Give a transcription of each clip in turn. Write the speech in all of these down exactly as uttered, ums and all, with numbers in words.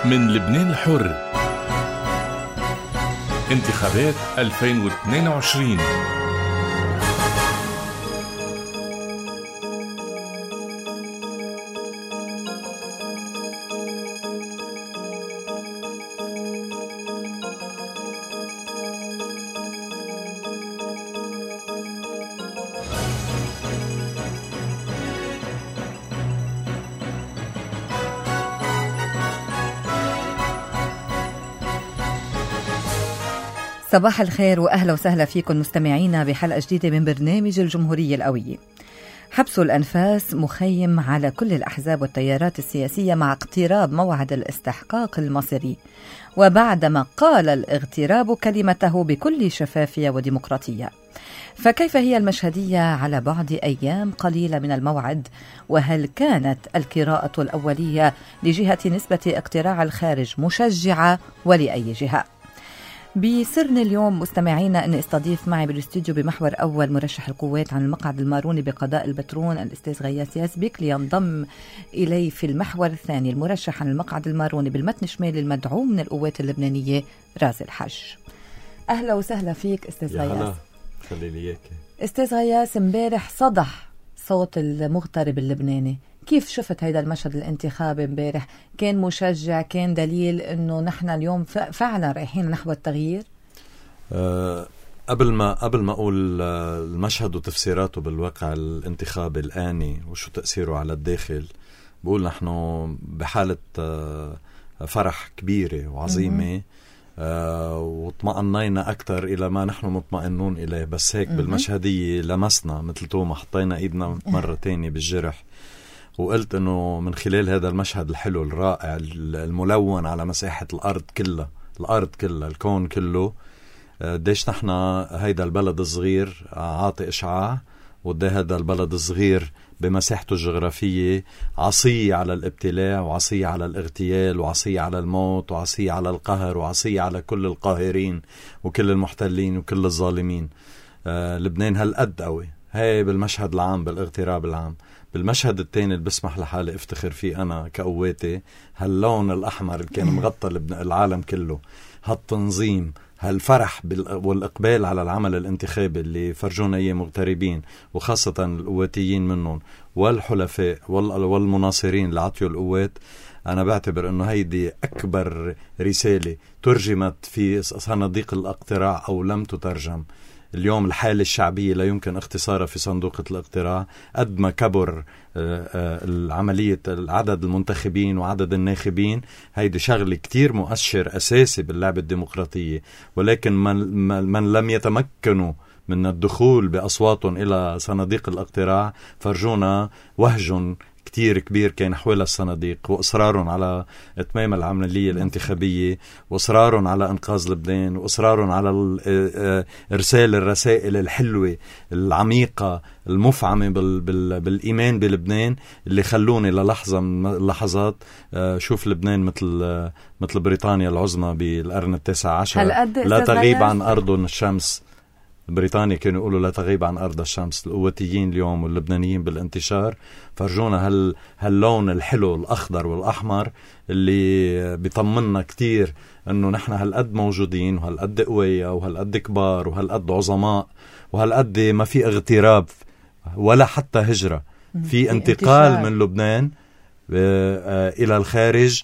من لبنان الحر، انتخابات ألفين واثنين وعشرين. صباح الخير وأهلا وسهلا فيكم مستمعينا بحلقة جديدة من برنامج الجمهورية القوية. حبس الأنفاس مخيم على كل الأحزاب والتيارات السياسية مع اقتراب موعد الاستحقاق المصيري، وبعدما قال الاغتراب كلمته بكل شفافية وديمقراطية. فكيف هي المشهدية على بعد أيام قليلة من الموعد؟ وهل كانت القراءة الأولية لجهة نسبة اقتراع الخارج مشجعة ولأي جهة؟ بيسرني اليوم مستمعينا أن استضيف معي بالاستوديو بمحور أول مرشح القوات عن المقعد الماروني بقضاء البترون الأستاذ غياث ياسبك، لينضم إلي في المحور الثاني المرشح عن المقعد الماروني بالمتن الشمالي المدعوم من القوات اللبنانية راز الحج. أهلا وسهلا فيك أستاذ غياث. خلي لي إياك أستاذ غياث. امبارح صدح صوت المغترب اللبناني، كيف شفت هيدا المشهد الانتخابي امبارح؟ كان مشجع؟ كان دليل انه نحن اليوم فعلا رايحين نحو التغيير؟ أه قبل ما قبل ما اقول المشهد وتفسيراته بالواقع الانتخابي الآني وشو تأثيره على الداخل، بقول نحن بحالة فرح كبيرة وعظيمة، أه واطمأنينا أكثر إلى ما نحن مطمئنون إليه. بس هيك بالمشهدية لمسنا مثل توما حطينا إيدنا مرة تانية بالجرح، وقلت أنه من خلال هذا المشهد الحلو الرائع الملون على مساحة الأرض كلها، الأرض كلها، الكون كله، ديش نحن هيدا البلد الصغير عاطي إشعاع، ودي هذا البلد الصغير بمساحته الجغرافية عصية على الابتلاع، وعصية على الاغتيال، وعصية على الموت، وعصية على القهر، وعصية على كل القاهرين وكل المحتلين وكل الظالمين. آه لبنان هالقد قوي. هاي بالمشهد العام، بالاغتراب العام. بالمشهد الثاني اللي بسمح لحالي افتخر فيه أنا كقواتي، هاللون الأحمر اللي كان مغطى العالم كله، هالتنظيم، هالفرح والإقبال على العمل الانتخابي اللي فرجونا إياه مغتربين، وخاصة القواتيين منهم والحلفاء والمناصرين اللي عطيوا القوات. أنا بعتبر أنه هيدي أكبر رسالة ترجمت في صناديق الاقتراع أو لم تترجم. اليوم الحالة الشعبية لا يمكن اختصارها في صندوق الاقتراع. قد ما كبر العملية عدد المنتخبين وعدد الناخبين، هيدي شغلة كتير مؤشر أساسي باللعبة الديمقراطية، ولكن من, من لم يتمكنوا من الدخول بأصواتهم إلى صناديق الاقتراع فرجونا وهج كتير كبير كان حول الصناديق، وإصرارهم على إتمام العملية الانتخابية، وإصرارهم على إنقاذ لبنان، وإصرارهم على إرسال الرسائل الحلوة العميقة المفعمة بال بال بالإيمان بلبنان، اللي خلوني للحظة من اللحظات شوف لبنان مثل مثل بريطانيا العظمى بالقرن التاسع عشر، لا تغيب عن أرض الشمس. بريطانيا كانوا يقولوا لا تغيب عن أرض الشمس. القواتيين اليوم واللبنانيين بالانتشار فرجونا هال هاللون الحلو الأخضر والأحمر اللي بيطمنا كتير أنه نحن هالقد موجودين، وهالقد قوية، وهالقد كبار، وهالقد عظماء، وهالقد ما في اغتراب ولا حتى هجرة، في انتقال انتشار من لبنان إلى الخارج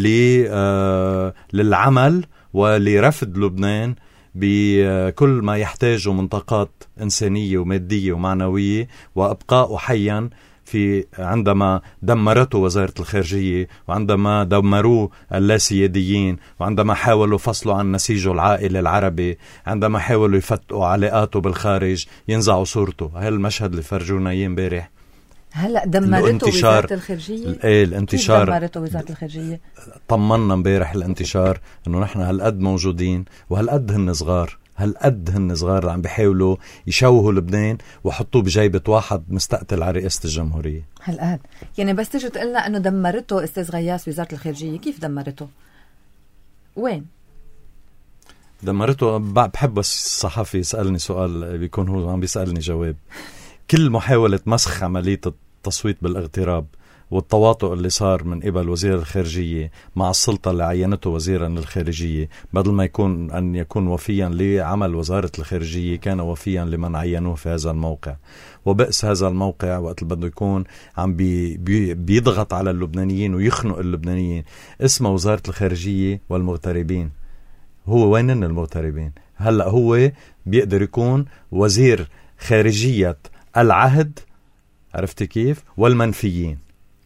للعمل ولرفض لبنان بكل ما يحتاجه من طاقات إنسانية ومادية ومعنوية، وأبقاء حيا في عندما دمرته وزارة الخارجية، وعندما دمروه اللاسياديين، وعندما حاولوا فصلوا عن نسيجه العائلي العربي، عندما حاولوا يفتقوا علاقاته بالخارج، ينزعوا صورته. هاي المشهد اللي فرجونا اياه امبارح. هلا دمرته وزارة الخارجية. ايه الانتشار، كيف دمرته وزارة الخارجية؟ طمنا امبارح الانتشار انه نحن هالقد موجودين، وهالقد هن صغار، هالقد هن صغار اللي عم بيحاولوا يشوهوا لبنان وحطوه بجيبة واحد مستقتل على رئاسة الجمهورية. هالقد يعني بس تيجي تقلنا انه دمرته استاذ غياث وزارة الخارجية، كيف دمرته؟ وين دمرته؟ بحب بس الصحفي يسألني سؤال بيكون هو عم بيسألني جواب. كل محاولة مسخ عملية التصويت بالاغتراب والتواطؤ اللي صار من قبل وزير الخارجية مع السلطة اللي عينته وزيرا للخارجية، بدل ما يكون أن يكون وفيا لعمل وزارة الخارجية كان وفيا لمن عينوه في هذا الموقع. وبئس هذا الموقع وقت اللي بده يكون عم بي بي بيضغط على اللبنانيين ويخنق اللبنانيين. اسمه وزارة الخارجية والمغتربين. هو وينن المغتربين؟ هلأ هو بيقدر يكون وزير خارجية العهد، عرفت كيف؟ والمنفيين.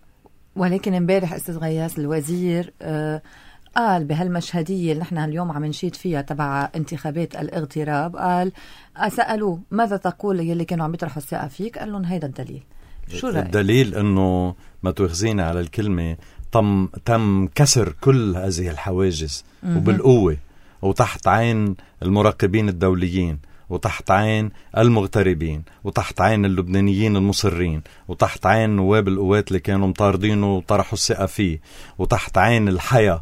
ولكن امبارح استاذ غياث الوزير آه قال بهالمشهدية اللي نحن اليوم عم نشيد فيها تبع انتخابات الاغتراب، قال سألوه ماذا تقول يلي كانوا عم يطرحوا الثقة فيك؟ قال لهم هيدا الدليل. شو رأيك؟ الدليل انه ما تؤخذينا على الكلمة، تم تم كسر كل هذه الحواجز وبالقوة وتحت عين المراقبين الدوليين وتحت عين المغتربين وتحت عين اللبنانيين المصرين وتحت عين نواب القوات اللي كانوا مطاردينه وطرحوا الثقة فيه وتحت عين الحياة.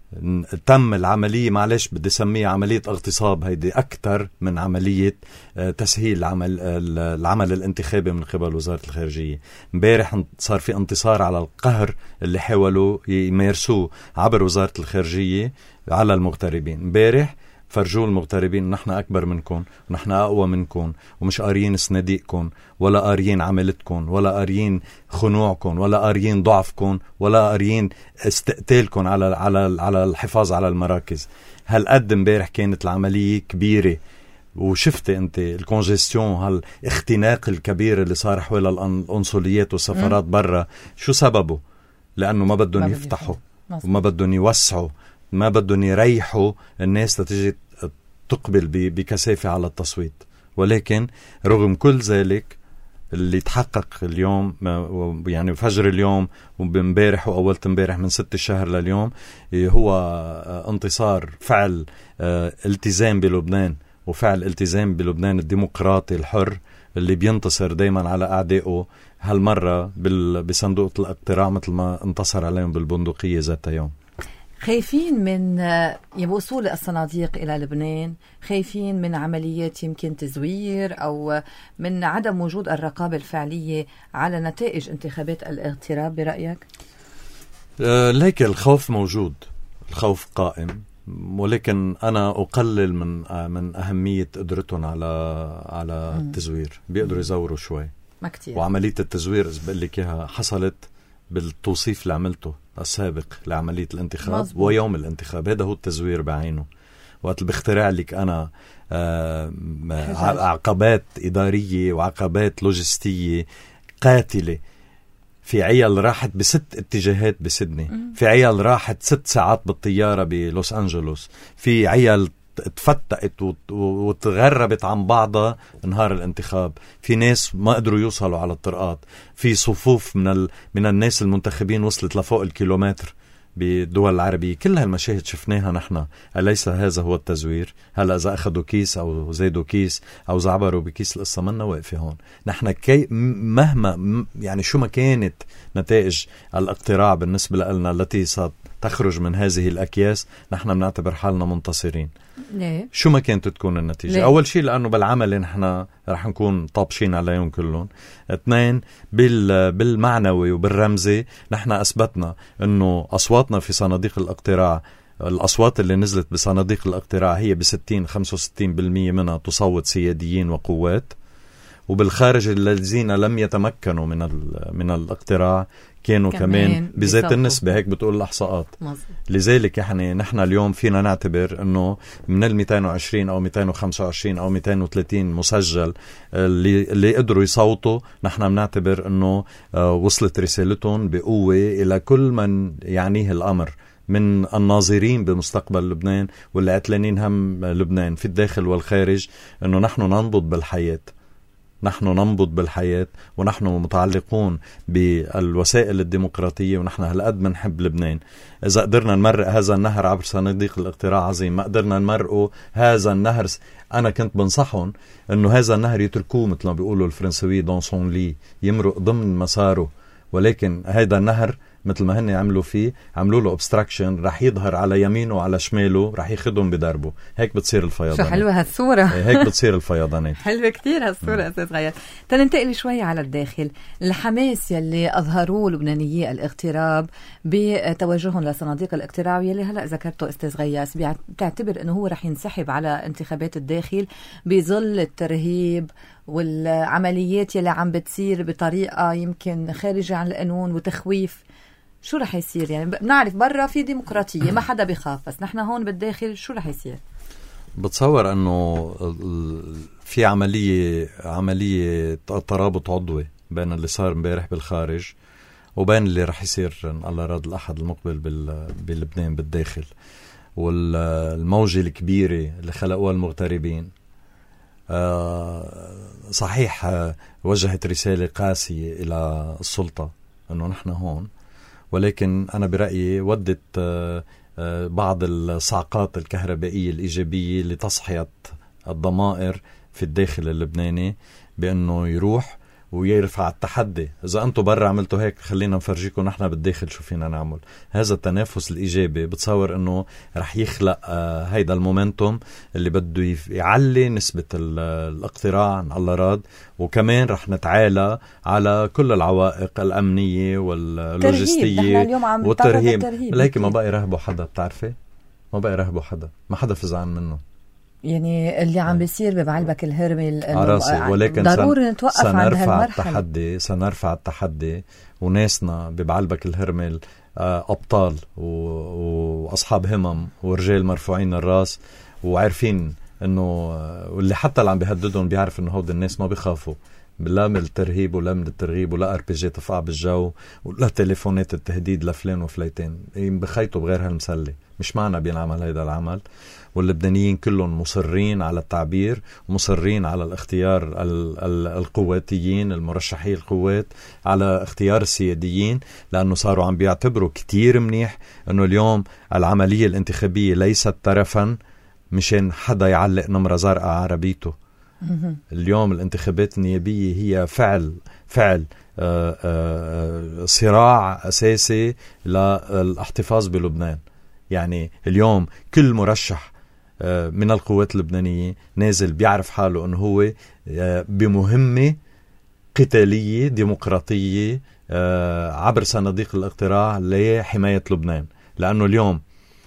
تم العملية، معلش بدي سميها عملية اغتصاب، هيدي أكتر من عملية تسهيل العمل, العمل الانتخابي من قبل وزارة الخارجية. امبارح صار في انتصار على القهر اللي حاولوا يمارسوه عبر وزارة الخارجية على المغتربين. امبارح فرجوا المغتربين نحن أكبر منكم ونحن أقوى منكم ومش قاريين صناديقكم ولا قاريين عملتكم ولا قاريين خنوعكم ولا قاريين ضعفكم ولا قاريين استقتالكم على على على الحفاظ على المراكز. هالقد امبارح كانت العملية كبيرة. وشفت انت الكونجستيون، هالاختناق الكبير اللي صار حول القنصليات والسفارات برا. شو سببه؟ لأنه ما بدهم يفتحوا وما بدهم يوسعوا، ما بدهم يريحوا الناس تتجي تقبل بكثافة على التصويت. ولكن رغم كل ذلك اللي تحقق اليوم، يعني فجر اليوم وبمبارح وأولت امبارح من ست الشهر لليوم، هو انتصار فعل التزام بلبنان وفعل التزام بلبنان الديمقراطي الحر اللي بينتصر دايما على أعدائه. هالمرة بصندوق الاقتراع مثل ما انتصر عليهم بالبندقية ذات يوم. خايفين من وصول الصناديق إلى لبنان، خايفين من عمليات يمكن تزوير أو من عدم وجود الرقابة الفعلية على نتائج انتخابات الاغتراب برأيك؟ أه ليك الخوف موجود، الخوف قائم، ولكن أنا أقلل من من أهمية قدرتهم على على التزوير. بيقدروا يزوروا شوي ما كتير. وعملية التزوير إذا بقول لك إياها حصلت بالتوصيف اللي عملته السابق لعملية الانتخاب مزبوط. ويوم الانتخاب هذا هو التزوير بعينه. وقت بخترع لك أنا آه عقبات إدارية وعقبات لوجستية قاتلة، في عيال راحت بست اتجاهات بسيدني، في عيال راحت ست ساعات بالطيارة بلوس أنجلوس، في عيال تفتقت وتغربت عن بعضها نهار الانتخاب، في ناس ما قدروا يوصلوا على الطرقات، في صفوف من ال... من الناس المنتخبين وصلت لفوق الكيلومتر بالدول العربية. كل هالمشاهد شفناها نحن. أليس هذا هو التزوير؟ هلا إذا أخذوا كيس أو زيدوا كيس أو زعبروا بكيس القصة منا واقفة هون. نحن كي مهما يعني شو ما كانت نتائج الاقتراع بالنسبة لنا التي ستخرج من هذه الأكياس، نحن بنعتبر حالنا منتصرين. ليه؟ شو ما كانت تكون النتيجة. ليه؟ أول شيء لأنه بالعمل نحن رح نكون طابشين عليهم كلهم. اثنين، بال بالمعنوي وبالرمزي نحن أثبتنا أنه أصواتنا في صناديق الاقتراع، الأصوات اللي نزلت بصناديق الاقتراع هي بستين خمسة وستين بالمية منها تصوت سياديين وقوات، وبالخارج الذين لم يتمكنوا من من الاقتراع كانوا كمان, كمان بذات النسبة. هيك بتقول الإحصاءات. لذلك يعني نحن اليوم فينا نعتبر أنه من ال مئتين وعشرين أو مئتين وخمسة وعشرين أو مئتين وثلاثين مسجل اللي, اللي قدروا يصوتوا، نحن بنعتبر أنه وصلت رسالتهم بقوة إلى كل من يعنيه الأمر من الناظرين بمستقبل لبنان واللي عتلانين هم لبنان في الداخل والخارج، أنه نحن ننبض بالحياة، نحن ننبض بالحياة ونحن متعلقون بالوسائل الديمقراطية، ونحن هالقد منحب لبنان. إذا قدرنا نمرق هذا النهر عبر صناديق الاقتراع عظيم، ما قدرنا نمرقه هذا النهر. أنا كنت بنصحهم أنه هذا النهر يتركوه مثل ما بيقولوا الفرنسوي دون سون لي، يمرق ضمن مساره، ولكن هذا النهر مثل ما هن عملوا فيه، عملوا له obstruction، رح يظهر على يمينه وعلى شماله، رح ياخدهم بدربه. هيك بتصير الفيضانات. شو حلوة هالصورة. هيك بتصير الفيضانات. حلوة كتير هالصورة أستاذ غياث. تننتقل شوي على الداخل. الحماس يلي أظهروه لبنانيي الاغتراب بتوجههم لصناديق الاقتراع يلي هلأ ذكرته أستاذ غياث، بتعتبر أنه هو رح ينسحب على انتخابات الداخل بظل الترهيب والعمليات يلي عم بتصير بطريقة يمكن خارجة عن القانون وتخويف. شو رح يصير؟ يعني بنعرف برا في ديمقراطية ما حدا بيخاف، بس نحن هون بالداخل شو رح يصير؟ بتصور أنه في عملية عملية ترابط عضوي بين اللي صار امبارح بالخارج وبين اللي رح يصير إن الله راد الأحد المقبل بلبنان بالداخل، والموجة الكبيرة اللي خلقوها المغتربين. صحيح وجهت رسالة قاسية إلى السلطة أنه نحن هون، ولكن أنا برأيي ودت بعض الصعقات الكهربائية الإيجابية لتصحية الضمائر في الداخل اللبناني بأنه يروح ويرفع التحدي. إذا أنتوا برا عملتوا هيك خلينا نفرجيكم نحن بالداخل شو فينا نعمل. هذا التنافس الإيجابي بتصور أنه رح يخلق آه هيدا المومنتوم اللي بده يعلي نسبة الاقتراع عن الله راد، وكمان رح نتعالى على كل العوائق الأمنية واللوجستية والترهيب. لكن ما بقى يرهبوا حدا، بتعرفي ما بقى يرهبوا حدا، ما حدا فزعان منه. يعني اللي عم بيصير ببعلبك الهرمي عراسي، ولكن ضروري نتوقف عند هالمرحلة. التحدي سنرفع التحدي، وناسنا ببعلبك الهرمي أبطال وأصحاب همم ورجال مرفوعين الراس وعارفين إنه، واللي حتى اللي عم بيهددهم بيعرف إنه هود الناس ما بيخافوا لا من الترهيب ولا من الترغيب ولا ار بي جي تفقع بالجو ولا تليفونات التهديد لفلان وفليتين. بخيطوا بغير هالمسلة، مش معنا بينعمل هيدا العمل. واللبنانيين كلهم مصرين على التعبير، مصرين على الاختيار القواتيين المرشحي القوات، على اختيار السياديين، لأنه صاروا عم بيعتبروا كتير منيح أنه اليوم العملية الانتخابية ليست ترفا مشان حدا يعلق نمرة زرقاء عربيته. اليوم الانتخابات النيابية هي فعل فعل آآ آآ صراع أساسي للاحتفاظ بلبنان. يعني اليوم كل مرشح من القوات اللبنانية نازل بيعرف حاله أنه هو بمهمة قتالية ديمقراطية عبر صناديق الاقتراع لحماية لبنان، لأنه اليوم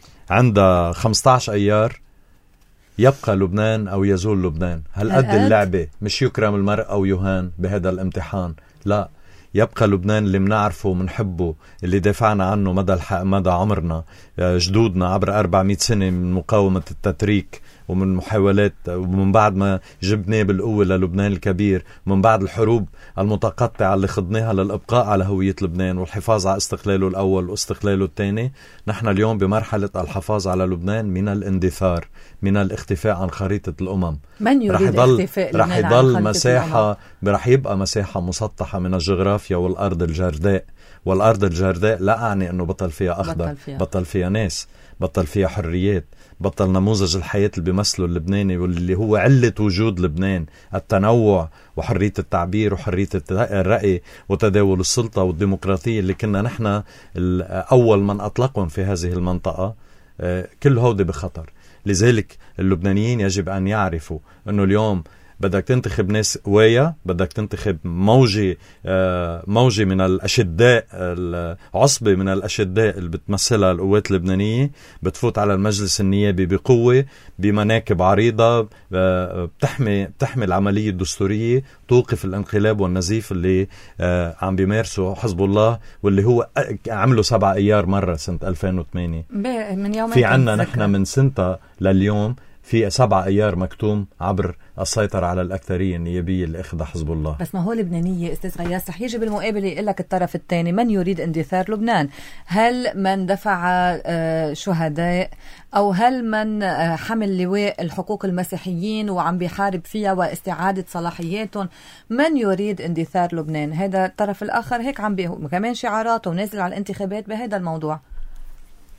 عند خمسة عشر أيار يبقى لبنان أو يزول لبنان. هل قد اللعبة مش يكرم المرء أو يهان بهذا الامتحان، لا، يبقى لبنان اللي منعرفه ومنحبه، اللي دافعنا عنه مدى الحق مدى عمرنا، جدودنا عبر أربعمائة سنة من مقاومة التتريك ومن محاولات، ومن بعد ما جبناه بالقوة للبنان الكبير، من بعد الحروب المتقطعة اللي خضناها للإبقاء على هوية لبنان والحفاظ على استقلاله الأول واستقلاله الثاني. نحن اليوم بمرحلة الحفاظ على لبنان من الاندثار، من الاختفاء عن خريطة الأمم. من يريد اختفاء رح يضل مساحة، رح يبقى مساحة مسطحة من الجغرافيا والأرض الجرداء. والأرض الجرداء لا أعني أنه بطل فيها أخضر، بطل فيها, بطل فيها ناس، بطل فيها حريات، بطل نموذج الحياة اللي بيمثله اللبناني واللي هو علة وجود لبنان، التنوع وحرية التعبير وحرية الرأي وتداول السلطة والديمقراطية اللي كنا نحن أول من أطلقهم في هذه المنطقة. كل هودي بخطر. لذلك اللبنانيين يجب أن يعرفوا أنه اليوم بدك تنتخب ناس قوية، بدك تنتخب موجة موجة من الأشداء، عصبة من الأشداء اللي بتمثلها القوات اللبنانية، بتفوت على المجلس النيابي بقوة بمناكب عريضة، بتحمي بتحمي العملية الدستورية، توقف الانقلاب والنزيف اللي عم بيمارسه حزب الله واللي هو عمله سبع أيار مرة سنة ألفين وثمانية. من يوم في عنا نحن من سنة لليوم في سبع أيار مكتوم عبر السيطرة على الأكثرية النيابية اللي أخذها حزب الله. بس ما هو لبنانية أستاذ غياث، رح يجي بالمقابلة يقول لك الطرف الثاني من يريد اندثار لبنان؟ هل من دفع شهداء، أو هل من حمل لواء الحقوق المسيحيين وعم بيحارب فيها واستعادة صلاحياتهم؟ من يريد اندثار لبنان؟ هذا الطرف الآخر هيك عم بيه كمان شعاراته ونازل على الانتخابات بهذا الموضوع.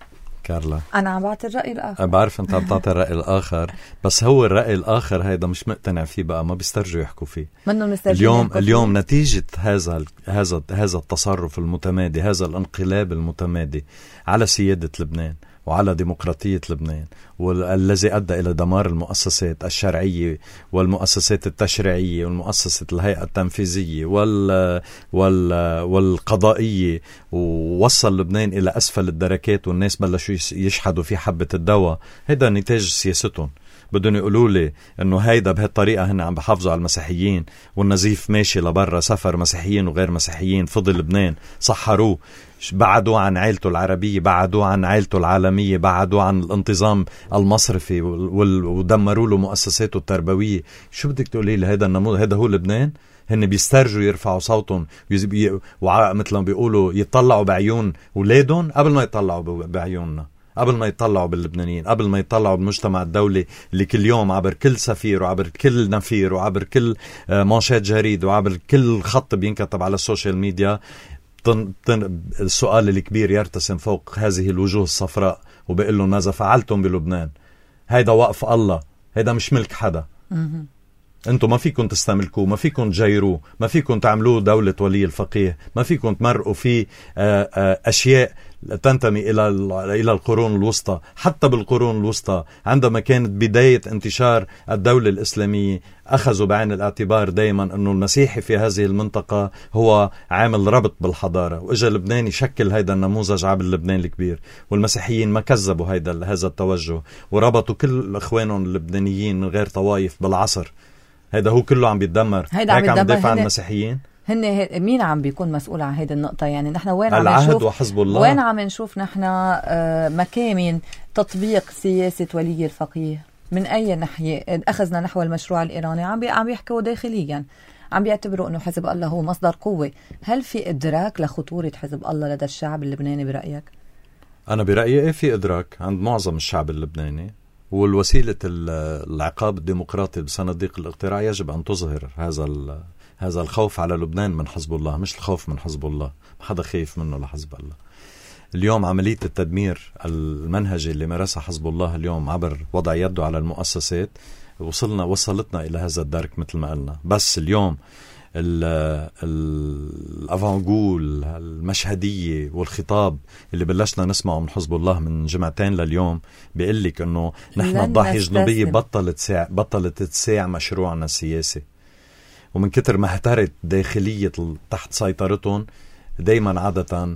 كارلا. أنا عم بعطي الرأي الآخر. بعرف أنت عم تعطي الرأي الآخر، بس هو الرأي الآخر هيدا مش مقتنع فيه بقى، ما بيسترجوا يحكوا فيه. اليوم اليوم نتيجة هذا هذا هذا التصرف المتمادي، هذا الانقلاب المتمادي على سيادة لبنان وعلى ديمقراطية لبنان، والذي أدى إلى دمار المؤسسات الشرعية والمؤسسات التشريعية والمؤسسة الهيئة التنفيذية وال وال والقضائية، ووصل لبنان إلى أسفل الدركات، والناس بلشوا يشحدوا في حبة الدواء. هيدا نتاج سياستهم. بدهم يقولوا لي انه هيدا بهالطريقه هن عم بحافظوا على المسيحيين، والنزيف ماشي لبرا، سفر مسيحيين وغير مسيحيين، فضل لبنان، صحروه، بعدوا عن عائلته العربيه، بعدوا عن عائلته العالميه، بعدوا عن الانتظام المصرفي، ودمروا له مؤسساته التربويه. شو بدك تقولي لي؟ هيدا النموذج، هيدا هو لبنان؟ هن بيسترجوا يرفعوا صوتهم ومثل ما بيقولوا يطلعوا بعيون اولادهم قبل ما يطلعوا بعيوننا، قبل ما يطلعوا باللبنانيين، قبل ما يطلعوا بالمجتمع الدولي اللي كل يوم عبر كل سفير وعبر كل نفير وعبر كل مانشات جريد وعبر كل خط بينكتب على السوشيال ميديا. تن تن السؤال الكبير يرتسم فوق هذه الوجوه الصفراء، وبيقول لهم ماذا فعلتم بلبنان؟ هيدا وقف الله، هيدا مش ملك حدا. انتم ما فيكم تستملكوه، ما فيكم تجيروه، ما فيكم تعملوه دولة ولي الفقيه، ما فيكم تمرقوا فيه أشياء تنتمي إلى إلى القرون الوسطى. حتى بالقرون الوسطى عندما كانت بداية انتشار الدولة الإسلامية أخذوا بعين الاعتبار دائما أنه المسيحي في هذه المنطقة هو عامل ربط بالحضارة، وإجا لبنان يشكل هيدا النموذج عبر لبنان الكبير، والمسيحيين ما كذبوا هيدا هذا التوجه، وربطوا كل إخوانهم اللبنانيين من غير طوائف بالعصر. هيدا هو كله عم بيتدمر. هيدا عم يدافع عن المسيحيين. هن مين عم بيكون مسؤول عن هيدا النقطة؟ يعني نحن وين عم العهد نشوف وحزب الله؟ وين عم نشوف نحن مكامن تطبيق سياسة ولي الفقيه؟ من أي ناحية أخذنا نحو المشروع الإيراني؟ عم بي عم بيحكوا داخليا، عم بيعتبروا إنه حزب الله هو مصدر قوة. هل في إدراك لخطورة حزب الله لدى الشعب اللبناني برأيك؟ أنا برأيي إيه، في إدراك عند معظم الشعب اللبناني، والوسيلة العقاب الديمقراطي بصناديق الاقتراع يجب أن تظهر هذا هذا الخوف على لبنان من حزب الله، مش الخوف من حزب الله. ما حدا خايف منه لحزب الله. اليوم عملية التدمير المنهجي اللي مارسها حزب الله اليوم عبر وضع يده على المؤسسات وصلنا وصلتنا إلى هذا الدرك مثل ما قلنا. بس اليوم الافانجول المشهدية والخطاب اللي بلشنا نسمعه من حزب الله من جمعتين لليوم بيقول لك انه نحن الضاحية الجنوبية بطلت ساع بطلت تساع مشروعنا السياسي، ومن كتر ما اهترت داخلية تحت سيطرتهم دايما عادة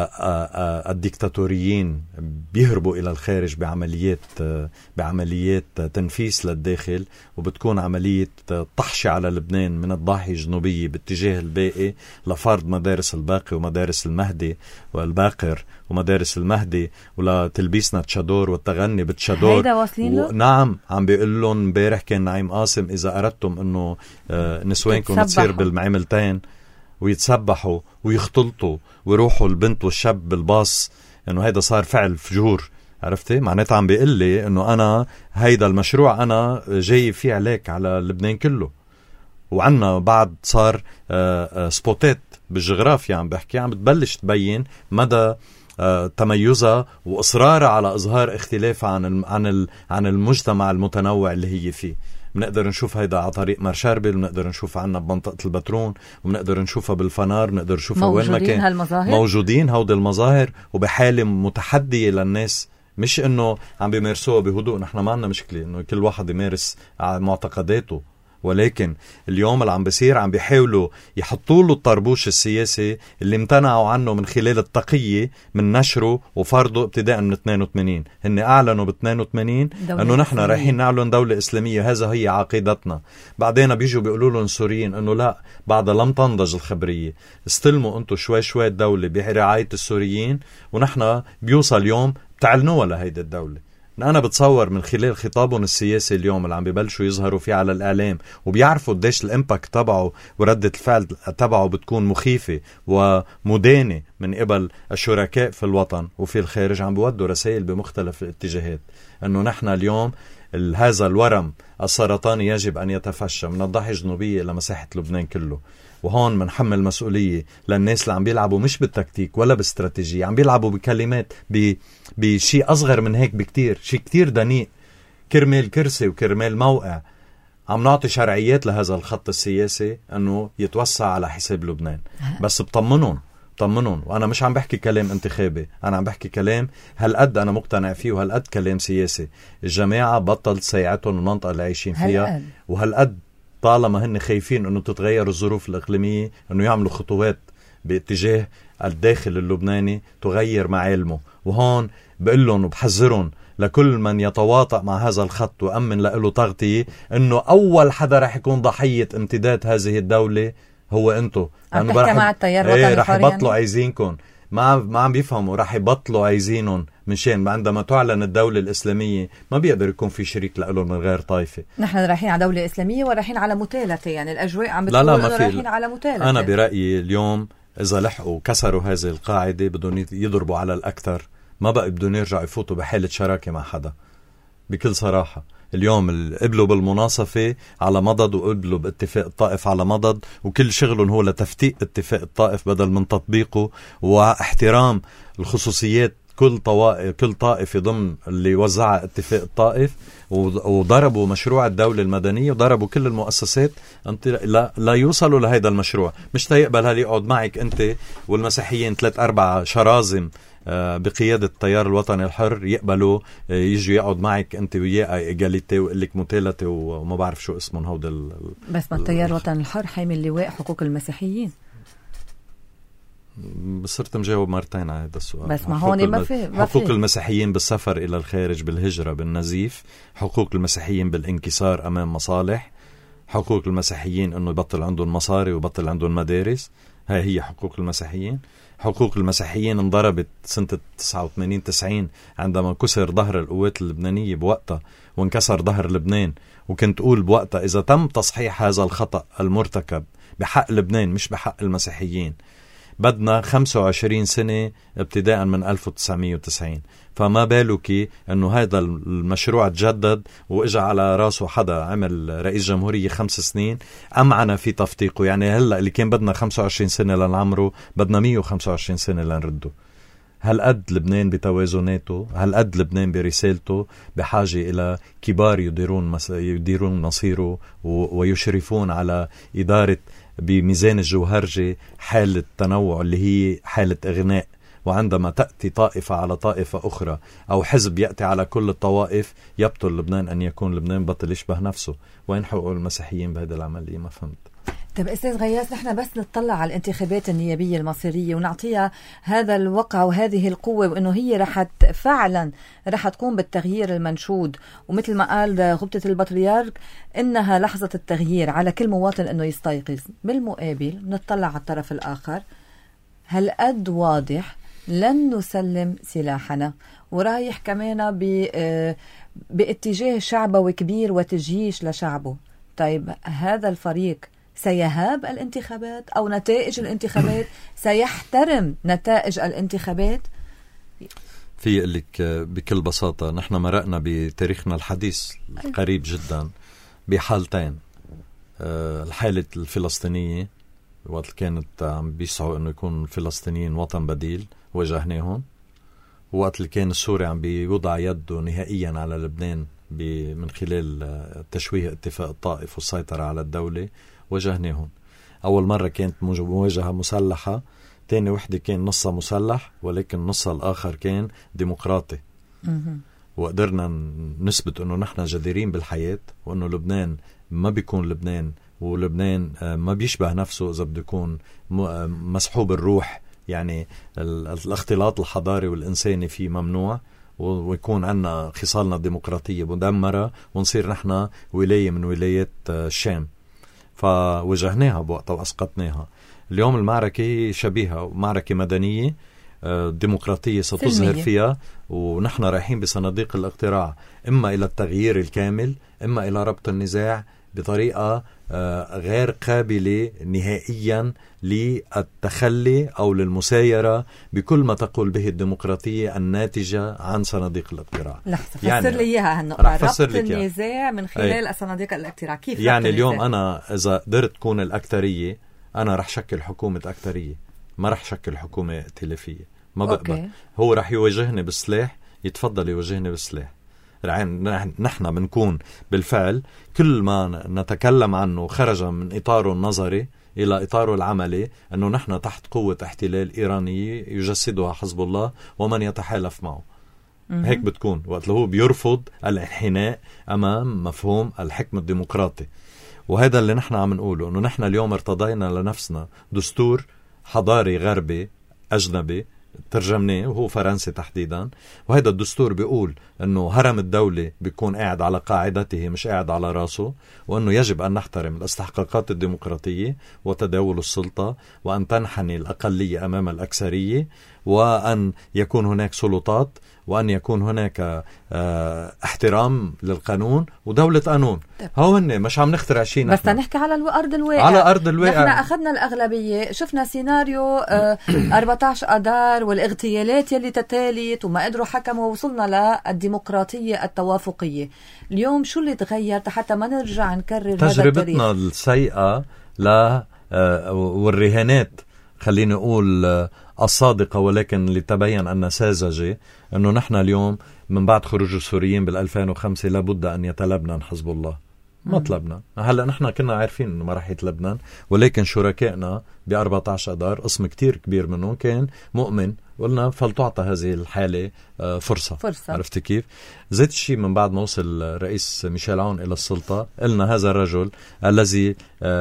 الديكتاتوريين بيهربوا إلى الخارج بعمليات بعمليات تنفيس للداخل، وبتكون عملية طحشة على لبنان من الضاحية الجنوبية باتجاه الباقي لفرض مدارس الباقي ومدارس المهدي والباقر ومدارس المهدي ولتلبيسنا تشادور والتغني بالتشادور. هيدا واصلين له؟ نعم، عم بيقول لهم امبارح كان نعيم قاسم إذا أردتم إنه نسوانكم تصير بالمعاملتين ويتسبحوا ويختلطوا ويروحوا البنت والشاب بالباص، انه هيدا صار فعل فجور. عرفتي معناتها؟ عم بيقول لي انه انا هيدا المشروع انا جاي فيه عليك على لبنان كله. وعنا بعد صار سبوتات بالجغرافيا عم بحكي، عم بتبلش تبين مدى تميزها واصرارها على اظهار اختلافها عن عن عن المجتمع المتنوع اللي هي فيه. بنقدر نشوف هيدا على طريق مرشربل، بنقدر نشوفها عنا بمنطقة البترون، وبنقدر نشوفها بالفنار، بنقدر نشوفها وين ما كان. هالمظاهر موجودين هود المظاهر وبحالة متحدية للناس، مش انه عم بيمارسوها بهدوء. نحن ما عنا مشكلة انه كل واحد يمارس معتقداته، ولكن اليوم اللي عم بيصير عم بيحاولوا يحطوا له الطربوش السياسي اللي امتنعوا عنه من خلال التقية من نشره وفرضه ابتداء من اثنين وثمانين. هن اعلنوا ب اثنين وثمانين انه نحن رايحين نعلن دولة اسلامية، هذا هي عقيدتنا. بعدين بيجوا بيقولوا لهم السوريين انه لا، بعد لم تنضج الخبرية، استلموا انتم شوي شوي الدولة برعاية السوريين، ونحن بيوصل يوم تعلنوها لهيدا الدولة. أنا بتصور من خلال خطابهم السياسي اليوم اللي عم ببلشوا يظهروا فيه على الإعلام، وبيعرفوا قديش الإمباكت تبعه وردة الفعل تبعه بتكون مخيفة ومدانة من قبل الشركاء في الوطن وفي الخارج، عم بيودوا رسائل بمختلف الاتجاهات أنه نحن اليوم هذا الورم السرطاني يجب أن يتفشى من الضاحية الجنوبية إلى مساحة لبنان كله. وهون منحمل مسؤولية للناس اللي عم بيلعبوا مش بالتكتيك ولا باستراتيجية، عم بيلعبوا بكلمات بشيء أصغر من هيك بكتير، شيء كتير دنيء، كرمال كرسي وكرمال موقع. عم نعطي شرعيات لهذا الخط السياسي أنه يتوسع على حساب لبنان. بس بطمنهم طمنون، وأنا مش عم بحكي كلام انتخابي، أنا عم بحكي كلام هالقد أنا مقتنع فيه وهالقد كلام سياسي. الجماعة بطل سيعتهم المنطقة اللي عايشين فيها، وهالقد طالما هن خايفين أنه تتغير الظروف الإقليمية أنه يعملوا خطوات باتجاه الداخل اللبناني تغير معالمه. وهون بقلهم وبحذرهم لكل من يتواطأ مع هذا الخط وأمن له تغطية أنه أول حدا رح يكون ضحية امتداد هذه الدولة هو أنتو. عم تحكي مع التيار الوطني ايه رح يبطلوا يعني؟ عايزينكم ما ما عم بيفهموا، رح يبطلوا عايزينهم منشان عندما تعلن الدولة الإسلامية ما بيقدر يكون في شريك لهم من غير طائفة. نحن رايحين على دولة إسلامية ورايحين على متالتة، يعني الأجواء عم بتقول لا لا رايحين على متالتة. أنا برأيي اليوم إذا لحقوا كسروا هذه القاعدة بدون يضربوا على الأكثر، ما بقى بدون يرجعوا يفوتوا بحالة شراكة مع حدا. بكل صراحة اليوم قبلوا بالمناصفة على مضض وقبلوا باتفاق الطائف على مضض، وكل شغلهم هو لتفتيق اتفاق الطائف بدل من تطبيقه واحترام الخصوصيات كل طوائف كل طائفة ضمن اللي وزعها اتفاق الطائف. وضربوا مشروع الدولة المدنية وضربوا كل المؤسسات لا, لا يوصلوا لهذا المشروع. مش تيقبل هل يقعد معك أنت والمسيحيين ثلاث أربع شرازم بقيادة التيار الوطني الحر يقبلوا يجوا يقعد معك أنت وياه إيجاليتي ويقول لك متالتة وما بعرف شو اسمهم هودا ال... بس ما التيار الوطني الحر حامل لواء حقوق المسيحيين. صرت مجاوب مرتين على هذا السؤال. بس ما هون ما في ما حقوق في. المسيحيين بالسفر إلى الخارج بالهجرة بالنزيف، حقوق المسيحيين بالانكسار أمام مصالح، حقوق المسيحيين أنه يبطل عندهم مصاري ويبطل عندهم مدارس، هاي هي حقوق المسيحيين. حقوق المسيحيين انضربت سنة تسعة وثمانين تسعين عندما كسر ظهر القوات اللبنانية بوقتها وانكسر ظهر لبنان. وكنت أقول بوقتها إذا تم تصحيح هذا الخطأ المرتكب بحق لبنان مش بحق المسيحيين بدنا خمسة وعشرين سنة ابتداء من ألف وتسعمية وتسعين. فما بالك أنه هذا المشروع تجدد وإجا على راسه حدا عمل رئيس جمهورية خمس سنين أمعنا في تفتيقه. يعني هلأ اللي كان بدنا خمسة وعشرين سنة لنعمره بدنا مية وخمسة وعشرين سنة لنرده. هل قد لبنان بتوازناته، هل قد لبنان برسالته بحاجة إلى كبار يديرون, مس... يديرون مصيره ويشرفون على إدارة بميزان الجوهرجي حالة تنوع اللي هي حالة إغناء. وعندما تأتي طائفة على طائفة أخرى أو حزب يأتي على كل الطوائف يبطل لبنان أن يكون لبنان بطل يشبه نفسه. وين حقوق المسيحيين بهذه العملية؟ ما فهمت. طيب أستاذ غياث، نحن بس نطلع على الانتخابات النيابية المصيرية ونعطيها هذا الوقع وهذه القوة وإنه هي رح فعلا رح تقوم بالتغيير المنشود، ومثل ما قال غبطة البطريرك إنها لحظة التغيير على كل مواطن إنه يستيقظ. بالمقابل نطلع على الطرف الآخر، هل قد واضح لن نسلم سلاحنا ورايح كمان باتجاه شعبوي كبير وتجيش لشعبه. طيب هذا الفريق سيهاب الانتخابات أو نتائج الانتخابات؟ سيحترم نتائج الانتخابات؟ في لك بكل بساطة نحن مرقنا بتاريخنا الحديث قريب جدا بحالتين. الحالة الفلسطينية وقت كانت عم بيسعوا انه يكون الفلسطينيين وطن بديل واجهناهم، وقت اللي كان السوري عم بيوضع يده نهائيا على لبنان من خلال تشويه اتفاق الطائف والسيطرة على الدولة واجهناهم. أول مرة كانت مواجهة مسلحة، تاني وحدة كان نصها مسلح ولكن نصها الآخر كان ديمقراطي. وقدرنا نثبت أنه نحن جديرين بالحياة وأنه لبنان ما بيكون لبنان، ولبنان ما بيشبه نفسه إذا بده يكون مسحوب الروح. يعني الاختلاط الحضاري والإنساني فيه ممنوع، ويكون عنا خصالنا الديمقراطية مدمرة ونصير نحن ولاية من ولايات الشام. فوجهناها بوقتها وأسقطناها. اليوم المعركة شبيهة، معركة مدنية ديمقراطية ستظهر فيها، ونحن رايحين بصناديق الاقتراع إما إلى التغيير الكامل إما إلى ربط النزاع بطريقة غير قابلة نهائيا للتخلي أو للمسايرة بكل ما تقول به الديمقراطية الناتجة عن صناديق الاقتراع. لحظة يعني فسر لي إياها هالنقطة، ربط النزاع من خلال صناديق الاقتراع كيف؟ يعني اليوم أنا إذا قدرت تكون الأكترية أنا رح شكل حكومة أكترية، ما رح شكل حكومة ائتلافية، ما بقبل. أوكي. هو رح يواجهني بالسلاح، يتفضل يواجهني بالسلاح. نحن بنكون بالفعل كل ما نتكلم عنه خرج من إطاره النظري إلى إطاره العملي، أنه نحن تحت قوة احتلال إيرانية يجسدها حزب الله ومن يتحالف معه. هيك بتكون وقت اللي هو بيرفض الانحناء أمام مفهوم الحكم الديمقراطي. وهذا اللي نحن عم نقوله، أنه نحن اليوم ارتضينا لنفسنا دستور حضاري غربي أجنبي ترجمناه وهو فرنسي تحديدا، وهذا الدستور بيقول أنه هرم الدولة بيكون قاعد على قاعدته مش قاعد على راسه، وأنه يجب أن نحترم الاستحقاقات الديمقراطية وتداول السلطة، وأن تنحني الأقلية أمام الأكثرية، وأن يكون هناك سلطات، وأن يكون هناك اه احترام للقانون ودولة قانون. هو هن مش عم نخترع شيء، بس نحكي على الأرض الواقع. على أرض الواقع نحن أخذنا الأغلبية، شفنا سيناريو اه أربعة عشر أدار والاغتيالات يلي تتاليت وما قدروا حكموا، ووصلنا للديمقراطية التوافقية. اليوم شو اللي تغير حتى ما نرجع نكرر هذا التاريخ؟ تجربتنا السيئة لا اه والرهانات خليني أقول اه الصادقة ولكن اللي تبين أن ساذجة، أنه نحن اليوم من بعد خروج السوريين بالألفين وخمسة لابد أن يتلبنن حزب الله. ما طلبنا. هلأ نحن كنا عارفين أنه ما رح يتلبنن، ولكن شركائنا بأربعة عشر أدار قسم كتير كبير منهم كان مؤمن، قلنا فلتعطى هذه الحالة فرصة. فرصة. عرفت كيف؟ زيت الشيء من بعد ما وصل رئيس ميشيل عون إلى السلطة، قلنا هذا الرجل الذي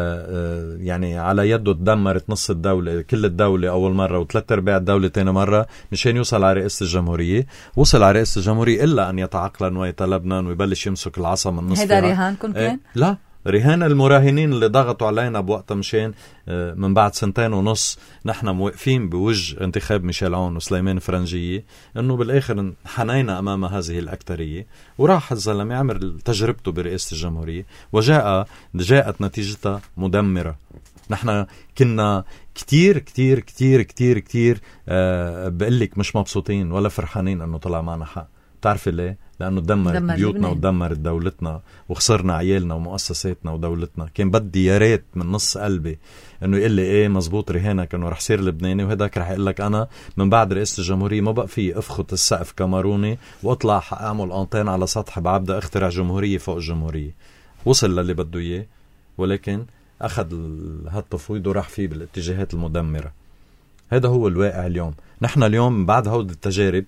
يعني على يده تدمرت نص الدولة، كل الدولة أول مرة وثلاث أرباع الدولة تاني مرة، مشان يوصل على رئاسة الجمهورية. وصل على رئاسة الجمهورية إلا أن يتعقلن ويتلبنن ويبلش يمسك العصا من نص. هذا رهان كن كان؟ إيه؟ لا، رهان المراهنين اللي ضغطوا علينا بوقت مشان من بعد سنتين ونص نحن موقفين بوجه انتخاب ميشيل عون وسليمان فرنجية، انه بالاخر حنينا امام هذه الاكترية، وراح الزلمة عمل تجربته برئاسة الجمهورية وجاء جاءت نتيجتها مدمرة. نحن كنا كتير كتير كتير كتير كتير أه بقلك مش مبسوطين ولا فرحانين انه طلع معنا حق. تعرف ليه؟ لأنه دمر بيوتنا ودمر دولتنا وخسرنا عيالنا ومؤسساتنا ودولتنا. كان بدي يا ريت من نص قلبي انه يقول لي ايه مزبوط رهانك انه رح صير لبناني، وهداك رح يقول لك انا من بعد رئاسة الجمهورية ما بقى في افخط السقف كامروني واطلع اعمل انطين على سطح بعبدا اخترع جمهورية فوق الجمهورية. وصل للي بده اياه، ولكن اخذ هالتفويض وراح فيه بالاتجاهات المدمرة. هذا هو الواقع اليوم. نحن اليوم بعد هود التجارب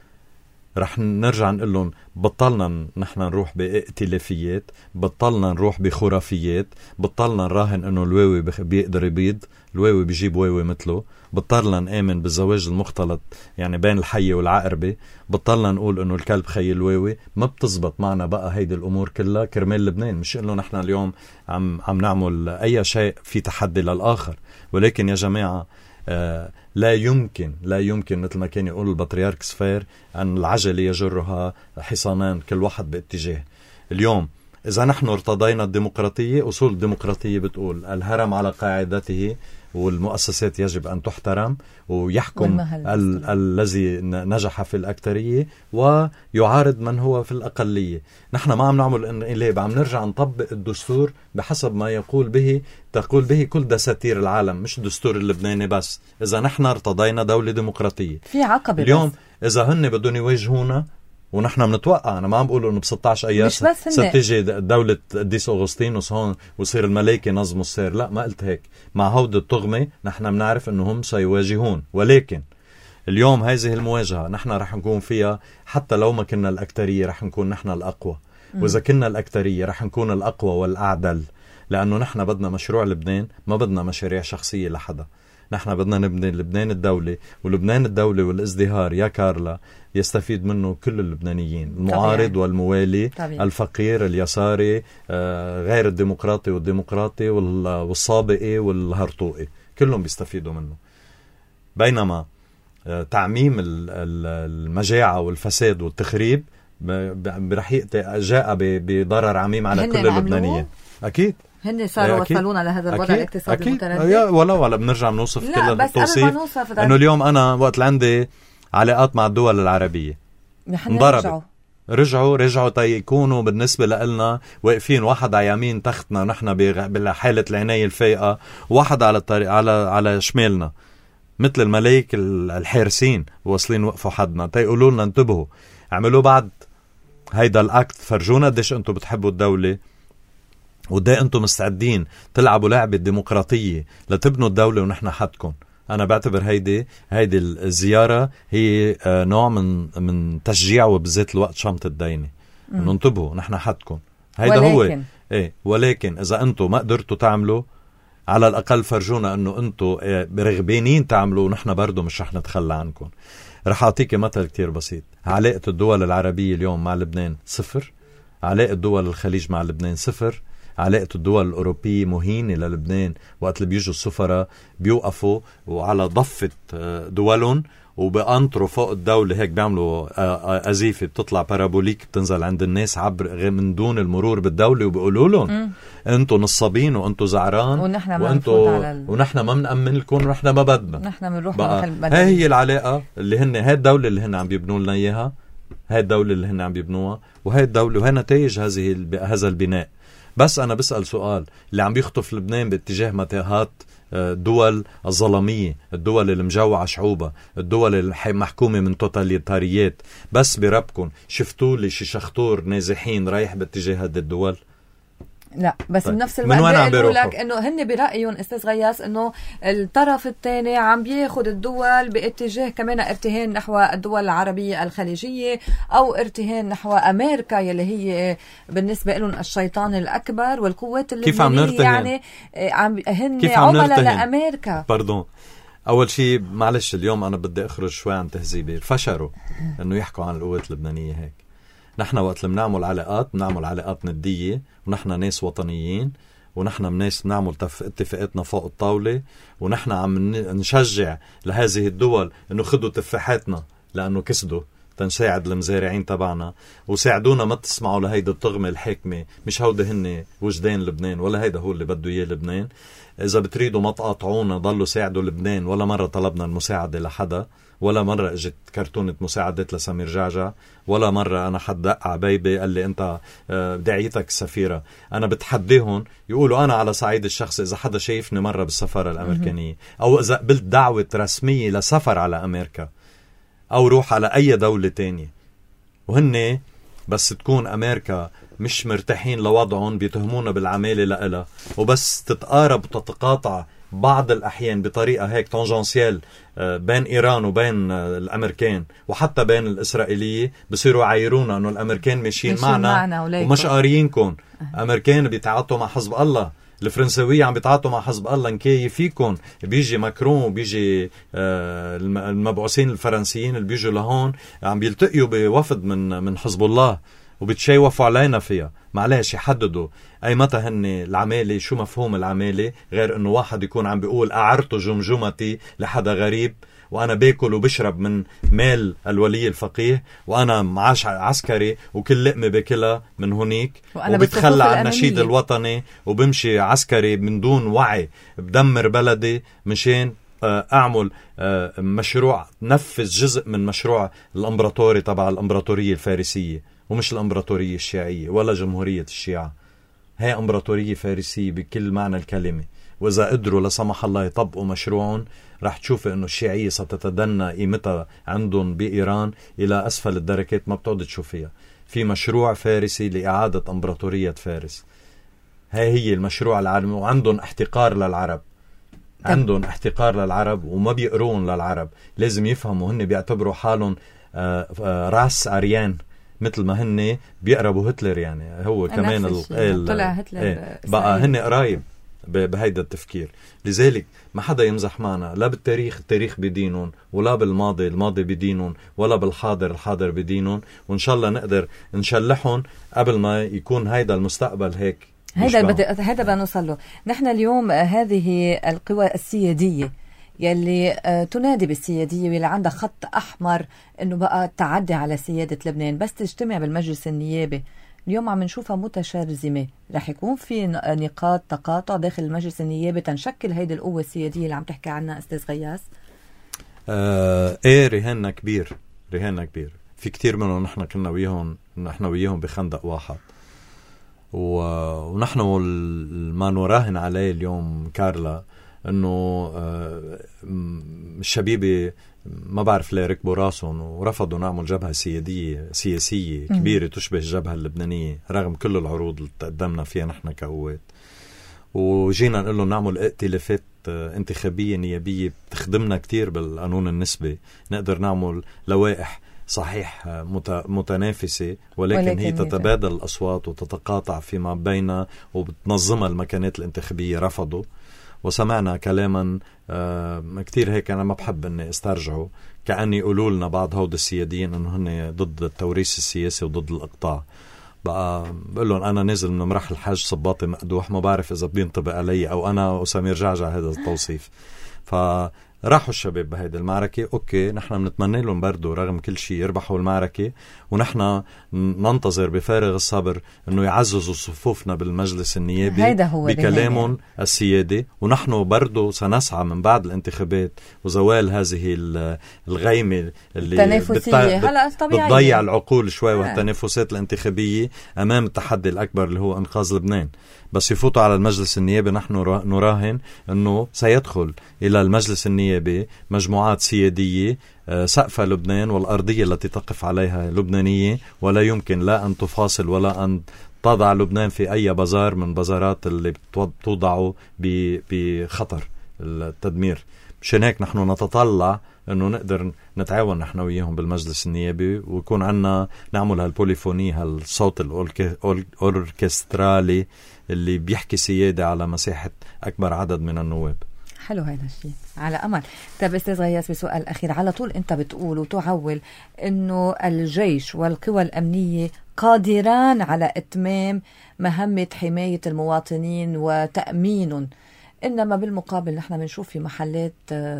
رح نرجع نقول لهم بطلنا نحن نروح بائتلافيات، بطلنا نروح بخرافيات، بطلنا نراهن انه الواوي بيقدر يبيض، الواوي بيجيب واوي مثله، بطلنا نآمن بالزواج المختلط يعني بين الحية والعقربة، بطلنا نقول انه الكلب خي الواوي. ما بتزبط معنا بقى هيدي الامور كلها كرمال لبنان. مش انه نحن اليوم عم عم نعمل اي شيء في تحدي للاخر، ولكن يا جماعة آه لا يمكن لا يمكن مثل ما كان يقول البطريرك سفير أن العجلة يجرها حصانان كل واحد باتجاه. اليوم إذا نحن ارتضينا الديمقراطية، أصول الديمقراطية بتقول الهرم على قاعدته والمؤسسات يجب أن تحترم ويحكم ال- الذي نجح في الأكترية ويعارض من هو في الأقلية. نحن ما عم نعمل انقلاب، عم نرجع نطبق الدستور بحسب ما يقول به تقول به كل دساتير العالم، مش الدستور اللبناني بس. إذا نحن ارتضينا دولة ديمقراطية في عقبة اليوم بس. إذا هن بدهم يواجهونا ونحن بنتوقع، أنا ما عم بقول إنه ب ستة عشر أيار ستيجي دولة قديس أغسطينوس هون وصير الملائكة نظموا السير، لا ما قلت هيك. مع هود الطغمة نحن بنعرف إنه هم سيواجهون، ولكن اليوم هذه المواجهة نحن رح نكون فيها حتى لو ما كنا الأكترية رح نكون نحن الأقوى، وإذا كنا الأكترية رح نكون الأقوى والأعدل، لأنه نحن بدنا مشروع لبنان، ما بدنا مشاريع شخصية لحدا. نحن بدنا نبني لبنان الدولة، ولبنان الدولة والازدهار يا كارلا يستفيد منه كل اللبنانيين، المعارض طبيعي. والموالي طبيعي. الفقير اليساري آه، غير الديمقراطي والديمقراطي والصابئي والهرطوقي، كلهم بيستفيدوا منه. بينما آه، تعميم المجاعة والفساد والتخريب برح جاء بضرر عميم على كل اللبنانيين. أكيد هن صاروا وصلونا لهذا الوضع الاقتصادي المتردد. ولا ولا بنرجع بنوصف كل التوصيف انه اليوم انا وقت اللي عندي علاقات مع الدول العربيه انضربت رجعوا رجعوا تيكونوا بالنسبة لنا واقفين واحد على يمين تختنا نحن بحالة العناية الفائقة، واحد على الطريق على على شمالنا مثل الملايك الحارسين واصلين وقفوا حدنا تيقولوا لنا انتبهوا اعملوا بعد هيدا الاكت، فرجونا قديش انتم بتحبوا الدولة وقديه انتم مستعدين تلعبوا لعبة ديمقراطية لتبنوا الدولة ونحن حدكم. أنا بعتبر هيدي هيدي الزيارة هي نوع من من تشجيع وبالذات الوقت شمت الدينة إنه انتبهوا نحن حدكم. هيدا ولكن. هو إيه ولكن إذا أنتم ما قدرتوا تعملوا على الأقل فرجونا إنه أنتم برغبانين تعملوا ونحن برضو مش رح نتخلى عنكم. رح أعطيك مثل كتير بسيط. علاقة الدول العربية اليوم مع لبنان صفر، علاقة دول الخليج مع لبنان صفر، علاقة الدول الأوروبية مهينة للبنان وقت اللي بيجوا السفراء بيوقفوا وعلى ضفة دولهم وبأنطروا فوق الدولة هيك بيعملوا أزيفة بتطلع بارابوليك بتنزل عند الناس عبر من دون المرور بالدولة وبيقولوا لهم انتوا نصابين وانتوا زعران ونحن ما وانتوا ال... ونحن ما بنأمن لكم ونحن ما بدنا نحن بنروح بقى. هاي هي العلاقة اللي هن هاي الدولة اللي هن عم بيبنوا لنا إياها، هاي الدولة اللي هن عم بيبنوها وهاي الدولة وهي نتائج هذه هذا البناء. بس أنا بسأل سؤال، اللي عم بيخطف لبنان باتجاه متاهات الدول الظلمية، الدول اللي مجوعة شعوبة، الدول اللي محكومة من توتاليتاريات، بس بربكم شفتوا لي شي شخطور نازحين رايح باتجاه هذه الدول؟ لا بس طيب. بنفس الوقت بيقولوا لك انه هن برأيهم استاذ غياس انه الطرف الثاني عم بياخد الدول باتجاه كمان ارتهان نحو الدول العربية الخليجية او ارتهان نحو امريكا يلي هي بالنسبة لهم الشيطان الاكبر والقوات اللبنانية يعني عم هن عملاء لامريكا. باردون اول شيء معلش اليوم انا بدي اخرج شوي عن تهذيبي، فشروا انه يحكوا عن القوات اللبنانية هيك. نحن وقت اللي بنعمل علاقات بنعمل علاقات ندية ونحن ناس وطنيين ونحن ناس بنعمل اتفاقاتنا فوق الطاولة ونحن عم نشجع لهذه الدول انه خدوا تفاحاتنا لانه كسدوا تنساعد المزارعين تبعنا وساعدونا ما تسمعوا لهيدا الطغمة الحاكمة. مش هودي هن وجدان لبنان ولا هيدا هو اللي بده اياه لبنان. اذا بتريدوا ما تقاطعونا ضلوا ساعدوا لبنان. ولا مرة طلبنا المساعدة لحدا، ولا مرة اجت كرتونة مساعدات لسمير جعجع، ولا مرة انا حد دق عبيبي قال لي انت دعيتك السفيرة. انا بتحديهم يقولوا انا على صعيد الشخص اذا حدا شايفني مرة بالسفارة الامريكانية او اذا قبلت دعوة رسمية لسفر على امريكا او روح على اي دولة تانية، وهن بس تكون امريكا مش مرتاحين لوضعهم بيتهمونا بالعمالة لإلها، وبس تتقارب وتتقاطع بعض الأحيان بطريقة هيك تانجنسيال بين إيران وبين الأمريكان وحتى بين الإسرائيلية بصيروا يعايرونا أنه الأمريكان ماشيين معنا, معنا ومش قاريينكم. أمريكان بيتعاطوا مع حزب الله، الفرنسوية عم بيتعاطوا مع حزب الله نكاية فيكم. بيجي ماكرون وبيجي المبعوثين الفرنسيين اللي بيجوا لهون عم بيلتقيوا بوفد من من حزب الله وبتشايفوا علينا فيها. معلش يحددوا أي متى هن العمالة، شو مفهوم العمالة، غير أنه واحد يكون عم بيقول أعرت جمجمتي لحدا غريب وأنا باكل وبشرب من مال الولي الفقيه وأنا معاش عسكري وكل لقمة باكلها من هنيك وبتخلى عن النشيد الوطني وبمشي عسكري من دون وعي بدمر بلدي مشان أعمل مشروع نفذ جزء من مشروع الأمبراطوري تبع الأمبراطورية الفارسية ومش الأمبراطورية الشيعية ولا جمهورية الشيعة. هي أمبراطورية فارسية بكل معنى الكلمة. وإذا قدروا لا سمح الله يطبقوا مشروعهم رح تشوف إنه الشيعية ستتدنى قيمتها عندهم بإيران إلى أسفل الدركات ما بتقعد تشوفيها. في مشروع فارسي لإعادة أمبراطورية فارس. هاي هي المشروع العالمي وعندهم احتقار للعرب. عندهم احتقار للعرب وما بيقرون للعرب. لازم يفهموا هن بيعتبروا حالهم راس أريان مثل ما هن بيقربوا هتلر. يعني هو كمان ال... طلع هتلر ايه بقى هن قرايب بهيدا التفكير. لذلك ما حدا يمزح معنا لا بالتاريخ، التاريخ بدينهم، ولا بالماضي، الماضي بدينهم، ولا بالحاضر، الحاضر بدينهم. وإن شاء الله نقدر نشلحهم قبل ما يكون هيدا المستقبل هيك. هيدا بدي هيدا بنوصل له. نحن اليوم هذه القوى السيادية يلي تنادي بالسيادية واللي عندها خط أحمر إنه بقى تعدي على سيادة لبنان بس تجتمع بالمجلس النيابي، اليوم عم نشوفها متشرذمة. رح يكون في نقاط تقاطع داخل المجلس النيابي تنشكل هيدي القوة السيادية اللي عم تحكي عنها أستاذ غياس؟ آه ايه رهاننا كبير، رهاننا كبير. في كتير منهم نحن كنا وياهم نحن وياهم بخندق واحد. ونحن ما نراهن عليه اليوم كارلا انه الشبيبة ما بعرف ليه ركبوا راسهم ورفضوا نعمل جبهة سيادية سياسية كبيرة تشبه الجبهة اللبنانية رغم كل العروض اللي تقدمنا فيها نحن كقوات، وجينا نقول له نعمل ائتلافات انتخابية نيابية بتخدمنا كتير بالقانون النسبي، نقدر نعمل لوائح صحيح متنافسة ولكن, ولكن هي تتبادل الأصوات وتتقاطع فيما بينها وبتنظمها المكانات الانتخابية. رفضوا وسمعنا كلاما آه كتير هيك أنا ما بحب أني استرجعه، كأني يقولوا لنا بعض هود السياديين أنه هن ضد التوريث السياسي وضد الإقطاع. بقى بقول لهم أنا نازل من مرح الحاج صباطي مقدوح، ما بعرف إذا بينطبق علي أو أنا وسمير جعجع هذا التوصيف. فراحوا الشباب بهيدي المعركة، أوكي نحن بنتمنى لهم برضو رغم كل شيء يربحوا المعركة، ونحن ننتظر بفارغ الصبر أنه يعززوا صفوفنا بالمجلس النيابي بكلامهم السيادي، ونحن برضو سنسعى من بعد الانتخابات وزوال هذه الغيمة اللي بتضيع العقول شوي والتنافسات الانتخابية أمام التحدي الأكبر اللي هو إنقاذ لبنان. بس يفوتوا على المجلس النيابي نحن نراهن أنه سيدخل إلى المجلس النيابي مجموعات سيادية سقف لبنان والأرضية التي تقف عليها لبنانية، ولا يمكن لا أن تفاصل ولا أن تضع لبنان في أي بازار من بازارات اللي توضعه بخطر التدمير. مشان هيك نحن نتطلع أنه نقدر نتعاون نحن وياهم بالمجلس النيابي ويكون عنا نعمل هالبوليفوني هالصوت الأوركسترالي اللي بيحكي سيادة على مساحة أكبر عدد من النواب. حلو هذا الشيء على أمل. طب أستاذ غياث بسؤال أخير، على طول أنت بتقول وتعول أنه الجيش والقوى الأمنية قادران على إتمام مهمة حماية المواطنين وتأمينهم، إنما بالمقابل نحن بنشوف في محلات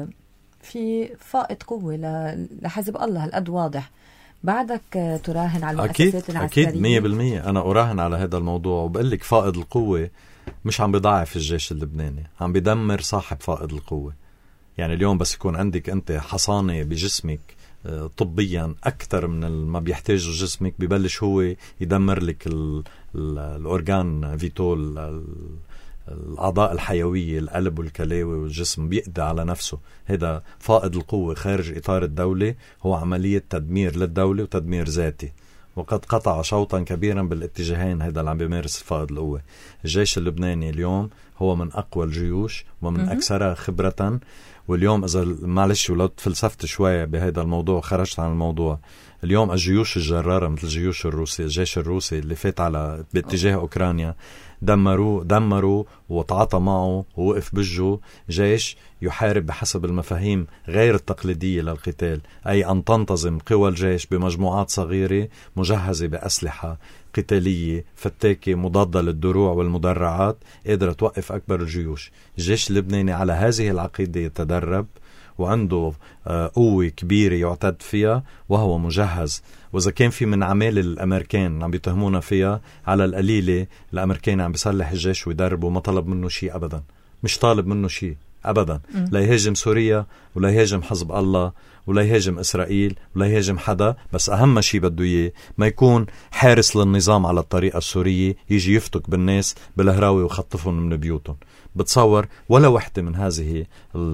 في فائض قوة لحزب الله الأد واضح. بعدك تراهن على المؤسسات العسكرية؟ أكيد مية بالمية أنا أراهن على هذا الموضوع، وبقول لك فائض القوة مش عم بيضاعف الجيش اللبناني، عم بيدمر صاحب فائض القوة. يعني اليوم بس يكون عندك أنت حصانة بجسمك طبيا أكثر من ما بيحتاجه جسمك، ببلش هو يدمر لك الأورغان فيتول، الأعضاء الحيوية، القلب والكلاوي والجسم، بيقضي على نفسه. هذا فائض القوة خارج إطار الدولة، هو عملية تدمير للدولة وتدمير ذاتي، وقد قطع شوطا كبيرا بالاتجاهين. هذا اللي عم بيمارس فائض القوة. الجيش اللبناني اليوم هو من أقوى الجيوش ومن أكثرها خبرة. واليوم إذا معلش ولو تفلسفت شوية بهذا الموضوع خرجت عن الموضوع، اليوم الجيوش الجرارة مثل الجيوش الروسي، الجيش الروسي اللي فات على باتجاه أوكرانيا دمروا دمروا وتعاطى معه ووقف بجه جيش يحارب بحسب المفاهيم غير التقليدية للقتال، أي أن تنتظم قوى الجيش بمجموعات صغيرة مجهزة بأسلحة قتالية فتاكة مضادة للدروع والمدرعات قادرة توقف أكبر الجيوش. الجيش اللبناني على هذه العقيدة يتدرب وعنده قوة كبيرة يعتد فيها وهو مجهز. وإذا كان في من عمال الأمريكان عم بيتهمونا فيها، على القليلة الأمريكان عم بيصلح الجيش ويدربه، ما طلب منه شيء أبدا، مش طالب منه شيء أبدا، لا يهاجم سوريا ولا يهاجم حزب الله ولا يهاجم إسرائيل ولا يهاجم حدا. بس أهم شيء بده إياه ما يكون حارس للنظام على الطريقة السورية يجي يفتك بالناس بالهراوي وخطفهم من بيوتهم. بتصور ولا وحدة من هذه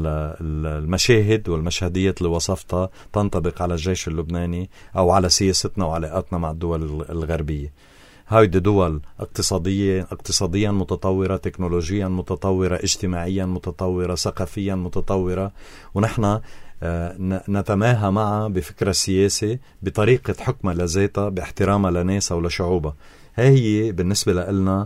المشاهد والمشهديات اللي وصفتها تنطبق على الجيش اللبناني أو على سياستنا وعلاقاتنا مع الدول الغربية. هيدي دول اقتصادية اقتصاديا متطورة، تكنولوجيا متطورة، اجتماعيا متطورة، ثقافيا متطورة، ونحن نتماهى معها بفكرة سياسي بطريقة حكمها لذاتها باحترامها لناسها ولشعوبها. هي بالنسبة لنا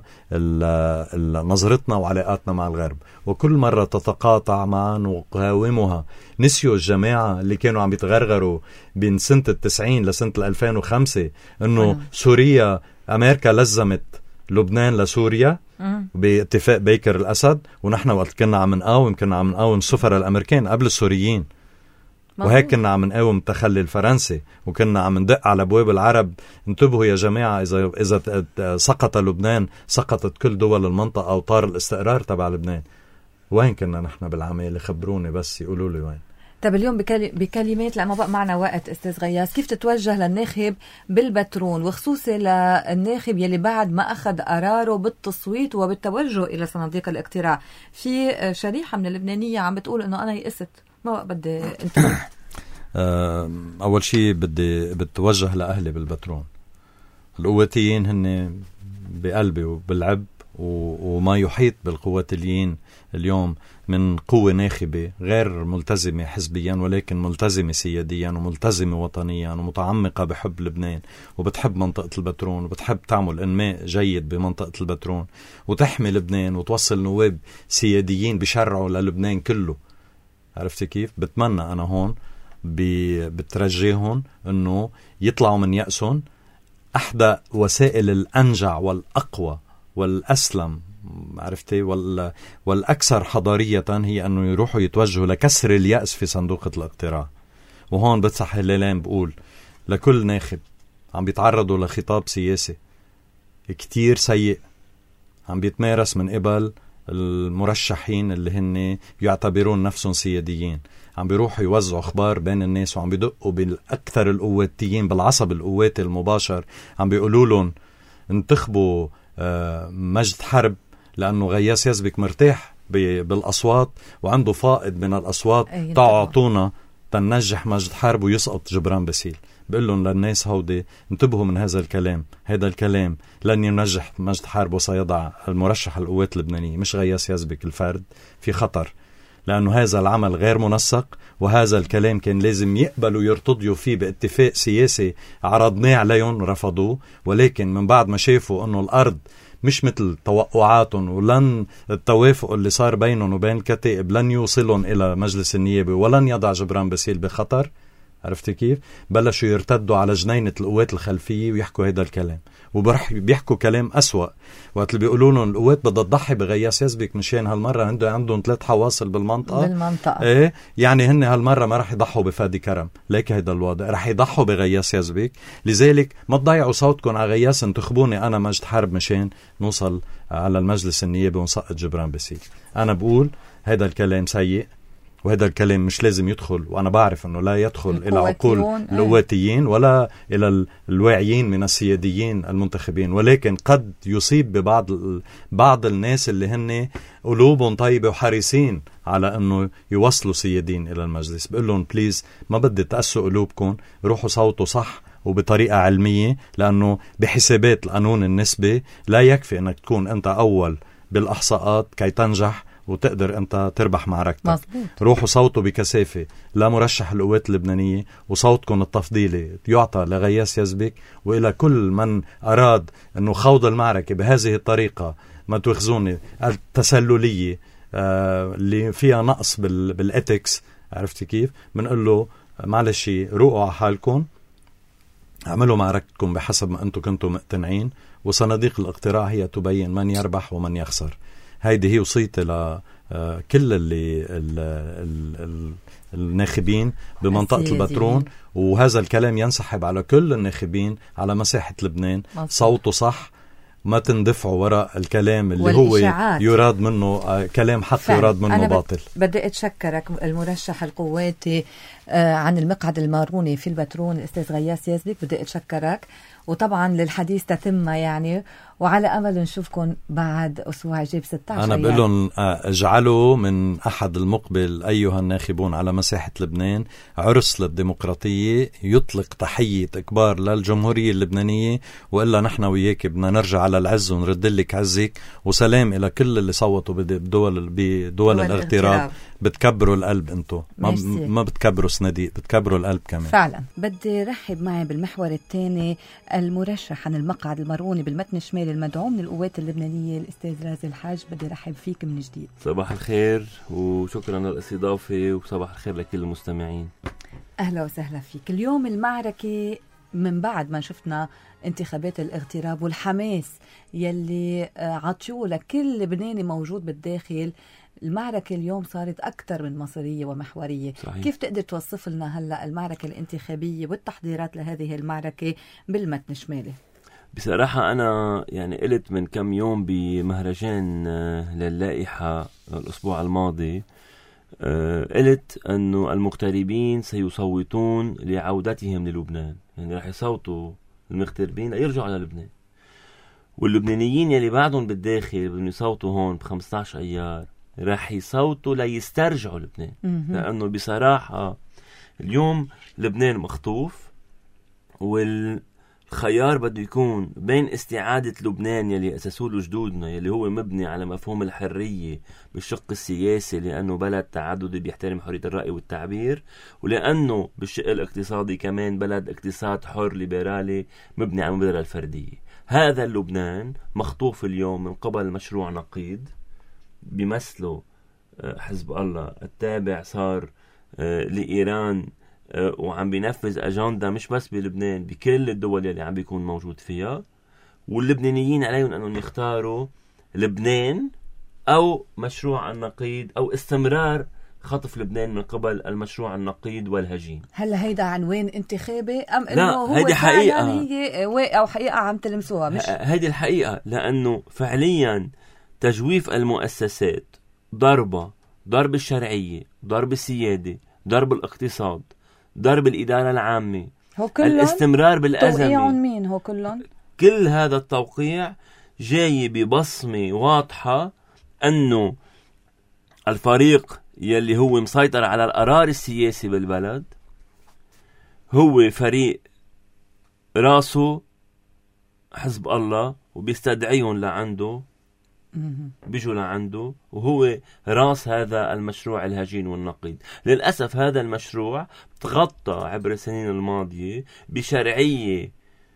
نظرتنا وعلاقاتنا مع الغرب، وكل مرة تتقاطع مع نقاومها. نسيوا الجماعة اللي كانوا عم يتغرغروا بين سنة التسعين لسنة الألفين وخمسة إنه سوريا أمريكا لزمت لبنان لسوريا باتفاق بيكر الأسد، ونحن وقت كنا عم نقاوم كنا عم نقاوم السفراء الأمريكان قبل السوريين، وهيك كنا عم نقاوم التخلي الفرنسي، وكنا عم ندق على أبواب العرب انتبهوا يا جماعة، إذا إذا سقط لبنان سقطت كل دول المنطقة أو طار الاستقرار تبع لبنان. وين كنا نحن بالعمالة؟ خبروني بس، يقولوا لي وين. طب اليوم بكلمات لما بقى معنا وقت أستاذ غياس، كيف تتوجه للناخب بالبترون وخصوصي للناخب يلي بعد ما أخذ قراره بالتصويت وبالتوجه إلى صناديق الاقتراع؟ في شريحة من اللبنانية عم بتقول إنه أنا يئست ما بقى بدي انتخب. أول شيء بدي بتوجه لأهلي بالبترون. القواتيين هن بقلبي وبالعب وما يحيط بالقواتيين اليوم من قوة ناخبة غير ملتزمة حزبيا ولكن ملتزمة سياديا وملتزمة وطنيا ومتعمقة بحب لبنان وبتحب منطقة البترون وبتحب تعمل انماء جيد بمنطقة البترون وتحمي لبنان وتوصل نواب سياديين بشرعوا للبنان كله. عرفتي كيف؟ بتمنى أنا هون بترجيهم أنه يطلعوا من يأسهم. أحدى وسائل الأنجع والأقوى والأسلم عرفتي وال... والأكثر حضارية هي أنه يروحوا يتوجهوا لكسر اليأس في صندوق الاقتراع. وهون بتصح الليلين بقول لكل ناخب عم بيتعرضوا لخطاب سياسي كتير سيء عم بيتمارس من قبل المرشحين اللي هن يعتبرون نفسهم سياديين، عم بيروحوا يوزعوا اخبار بين الناس وعم بيدقوا بالاكثر القواتيين بالعصب القواتي المباشر، عم بيقولوا لهم انتخبوا مجد حرب لانه غياس يزبك مرتاح بالاصوات وعنده فائض من الاصوات، تعطونا تنجح مجد حرب ويسقط جبران باسيل. بقول لهم للناس هودي انتبهوا من هذا الكلام، هذا الكلام لن ينجح مجد حرب وسيضع المرشح القوات اللبنانية مش غياس يزبك الفرد في خطر، لأنه هذا العمل غير منسق وهذا الكلام كان لازم يقبلوا يرتضيوا فيه باتفاق سياسي عرضناه عليهم رفضوه، ولكن من بعد ما شافوا أنه الأرض مش مثل توقعاتهم ولن التوافق اللي صار بينهم وبين الكتائب لن يوصلهم إلى مجلس النيابة ولن يضع جبران باسيل بخطر. عرفتي كيف؟ بلشوا يرتدوا على جنينة القوات الخلفية ويحكوا هذا الكلام، وبرح بيحكوا كلام أسوأ وقت اللي بيقولوا لهم القوات بدها تضحي بغياس يزبك مشان هالمرة عنده عندهم ثلاث حواصل بالمنطقة بالمنطقة ايه يعني هن هالمرة ما رح يضحوا بفادي كرم، ليك هيدا الوضع رح يضحوا بغياس يزبك. لذلك ما تضيعوا صوتكم على غياس، انتخبوني أنا مجد حرب مشان نوصل على المجلس النيابي ونسقط جبران باسيل. أنا بقول هيدا الكلام سيء وهذا الكلام مش لازم يدخل، وأنا بعرف أنه لا يدخل إلى عقول القواتيين ولا إلى الواعيين من السياديين المنتخبين، ولكن قد يصيب ببعض بعض الناس اللي هن قلوبهم طيبة وحريصين على أنه يوصلوا سيادين إلى المجلس. بقول لهم بليز ما بدي تأسوا قلوبكم، روحوا صوتوا صح وبطريقة علمية، لأنه بحسابات القانون النسبي لا يكفي أنك تكون أنت أول بالإحصاءات كي تنجح وتقدر أنت تربح معركتك. مزبوط. روحوا صوتوا بكثافة لا مرشح القوات اللبنانية، وصوتكم التفضيلي يعطى لغياس يزبك وإلى كل من أراد أنه خوض المعركة بهذه الطريقة ما تواخذوني التسللية آه اللي فيها نقص بال بالإتكس. عرفتي كيف؟ بنقول له معلش روقوا على حالكم، اعملوا معركتكم بحسب ما أنتم كنتم مقتنعين، وصناديق الاقتراع هي تبين من يربح ومن يخسر. هيدي هي وصيتي لكل اللي ال ال ال الناخبين بمنطقة البترون، وهذا الكلام ينسحب على كل الناخبين على مساحة لبنان. صوته صح، ما تندفعوا وراء الكلام اللي هو يراد منه كلام حق يراد منه أنا باطل. بدي أتشكرك المرشح القواتي عن المقعد الماروني في البترون الأستاذ غياس يزبك، بدي أتشكرك، وطبعا للحديث تتم يعني، وعلى أمل نشوفكم بعد أسبوع جيب ستة عشر. أنا بقول لهم اجعلوا من أحد المقبل أيها الناخبون على مساحة لبنان عرس للديمقراطية، يطلق تحية إكبار للجمهورية اللبنانية، وإلا نحن وياك بدنا نرجع على العز ونرد لك عزك، وسلام إلى كل اللي صوتوا بدول بدول الاغتراب. بتكبروا القلب انتو، ما, ما بتكبروا صناديق، بتكبروا القلب كمان. فعلا. بدي رحب معي بالمحور الثاني المرشح عن المقعد الماروني بالمتن الشمالي المدعوم من القوات اللبنانية الأستاذ رازي الحاج. بدي رحب فيك من جديد. صباح الخير وشكرا للاستضافة، وصباح الخير لكل المستمعين. أهلا وسهلا فيك. اليوم المعركة من بعد ما شفنا انتخابات الاغتراب والحماس يلي عطيوه لكل لبناني موجود بالداخل، المعركة اليوم صارت أكثر من مصيرية ومحورية. صحيح. كيف تقدر توصف لنا هلأ المعركة الانتخابية والتحضيرات لهذه المعركة بالمتن الشمالي؟ بصراحة أنا يعني قلت من كم يوم بمهرجان للائحة الأسبوع الماضي، آه قلت أنه المغتربين سيصوتون لعودتهم للبنان، يعني رح يصوتوا المغتربين ليرجعوا على لبنان، واللبنانيين يلي بعدهم بالداخل بدهم يصوتوا هون بخمسة عشر أيار رح يصوتوا ليسترجعوا لبنان. لأنه بصراحة اليوم لبنان مخطوف، والخيار بده يكون بين استعادة لبنان يلي أسسوه له جدودنا، يلي هو مبني على مفهوم الحرية بالشق السياسي لأنه بلد تعددي بيحترم حرية الرأي والتعبير، ولأنه بالشق الاقتصادي كمان بلد اقتصاد حر ليبرالي مبني على المبادرة الفردية. هذا اللبنان مخطوف اليوم من قبل مشروع نقيض بيمثله حزب الله التابع صار لإيران، وعم بينفذ أجندة مش بس بلبنان، بكل الدول اللي عم بيكون موجود فيها. واللبنانيين عليهم أنهم يختاروا لبنان أو مشروع النقيض أو استمرار خطف لبنان من قبل المشروع النقيض والهجين. هل هيدا عنوان انتخابي أم إنه هو هيدي حقيقة هي أو حقيقة عم تلمسوها؟ مش هيدي الحقيقة، لأنه فعليا تجويف المؤسسات، ضربة ضرب الشرعية، ضرب السيادة، ضرب الاقتصاد، ضرب الإدارة العامة، هو كلهم الاستمرار بالأزمة. توقيعهم مين هو كلهم؟ كل هذا التوقيع جاي ببصمة واضحة أنه الفريق يلي هو مسيطر على القرار السياسي بالبلد هو فريق راسه حزب الله وبيستدعيهم لعنده، بيجوا لعنده، وهو راس هذا المشروع الهجين والنقيض. للأسف هذا المشروع تغطى عبر السنين الماضية بشرعية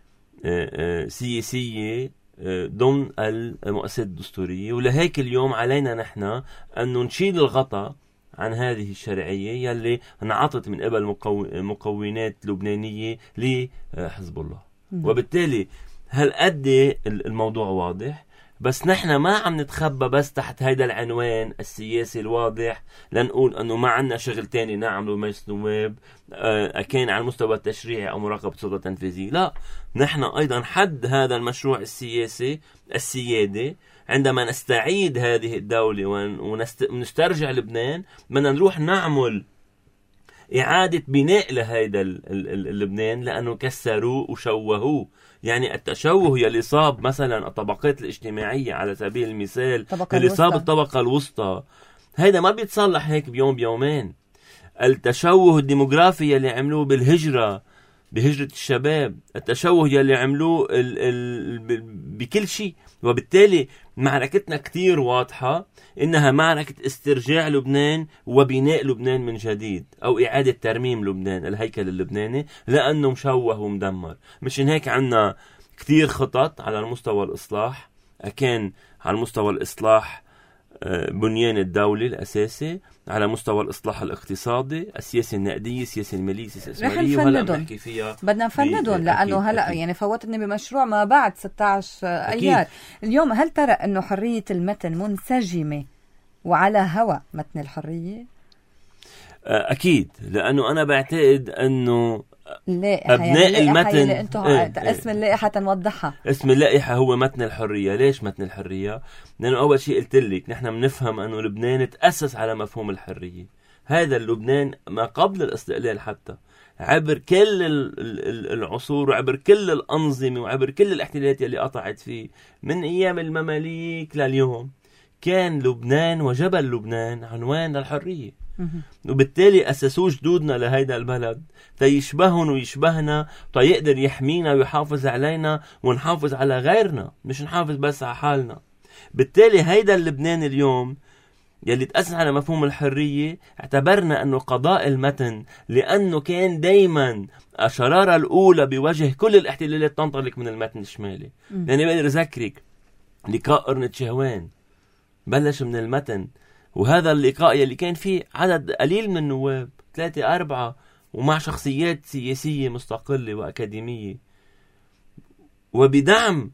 سياسية ضمن المؤسسات الدستورية، ولهيك اليوم علينا نحن أن نشيل الغطاء عن هذه الشرعية يلي انعطت من قبل مكونات لبنانية لحزب الله. وبالتالي هل قد الموضوع واضح، بس نحن ما عم نتخبى بس تحت هيدا العنوان السياسي الواضح لنقول أنه ما عنا شغل تاني نعمله مجلس نواب أه كان على المستوى التشريعي أو مراقبة السلطة التنفيذية. لا، نحن أيضا حد هذا المشروع السياسي السيادة عندما نستعيد هذه الدولة ونسترجع لبنان، بدنا نروح نعمل إعادة بناء لهذا اللبنان لأنه كسروه وشوهوه. يعني التشوه يلي صاب مثلا الطبقات الاجتماعية على سبيل المثال، اللي صاب الطبقة الوسطى، هيدا ما بيتصلح هيك بيوم بيومين. التشوه الديموغرافي يلي عملوه بالهجرة، بهجرة الشباب، التشوه يلي عملوه ال ال بكل شيء. وبالتالي معركتنا كتير واضحة إنها معركة استرجاع لبنان وبناء لبنان من جديد، أو إعادة ترميم لبنان الهيكل اللبناني لأنه مشوه ومدمر. مشان هيك عنا كتير خطط على المستوى الإصلاح، كان على المستوى الإصلاح بنيان الدولة الأساسي، على مستوى الإصلاح الاقتصادي، السياسة النقدية، السياسة المالية، السياسة الاستثمارية، وهلا بنحكي فيها بدنا نفندهم لأنه هلا يعني فوتني بمشروع ما بعد ستة عشر أيار. اليوم هل ترى أنه حرية المتن منسجمة وعلى هوى متن الحرية؟ أكيد، لأنه أنا بعتقد أنه أبناء يعني المتن إيه اسم اللائحة تنوضحها. اسم اللائحة هو متن الحرية. ليش متن الحرية؟ لأنه أول شيء قلت لك نحن بنفهم أنه لبنان تأسس على مفهوم الحرية. هذا اللبنان ما قبل الاستقلال حتى عبر كل العصور وعبر كل الأنظمة وعبر كل الاحتلالات اللي قطعت فيه من أيام المماليك لليوم، كان لبنان وجبل لبنان عنوان للحرية. وبالتالي أسسوا جدودنا لهيدا البلد تيشبهن ويشبهنا، تيقدر يحمينا ويحافظ علينا ونحافظ على غيرنا، مش نحافظ بس على حالنا. بالتالي هيدا اللبنان اليوم يلي تأسس على مفهوم الحرية اعتبرنا أنه قضاء المتن، لأنه كان دايما الشرارة الأولى بوجه كل الاحتلالات تنطلق من المتن الشمالي. يعني بقدر أذكرك لقاء قرنة شهوان بلش من المتن، وهذا اللقاء يلي كان فيه عدد قليل من النواب، ثلاثة أربعة، ومع شخصيات سياسية مستقلة وأكاديمية، وبدعم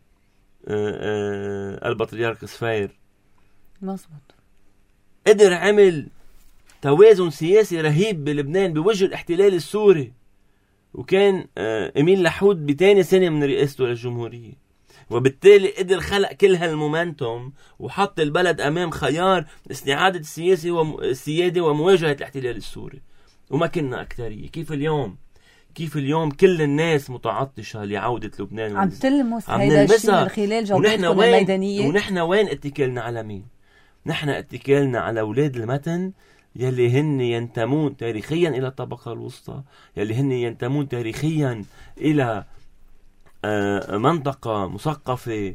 البطريرك صفير مظبوط، قدر عمل توازن سياسي رهيب بلبنان بوجه الاحتلال السوري. وكان أمين لحود بتاني سنة من رئاسته للجمهورية. وبالتالي قدر خلق كل هالمومنتوم وحط البلد أمام خيار استعادة السياسة والسيادة ومواجهة الاحتلال السوري، وما كنا أكترية. كيف اليوم كيف اليوم كل الناس متعطشة لعودة لبنان، عم تلمس هيدا الشيء من خلال جولاتكم الميدانية. ونحن وين اتكلنا على مين؟ نحن اتكلنا على أولاد المتن يلي هن ينتمون تاريخيا إلى الطبقة الوسطى، يلي هن ينتمون تاريخيا إلى منطقة مثقفة،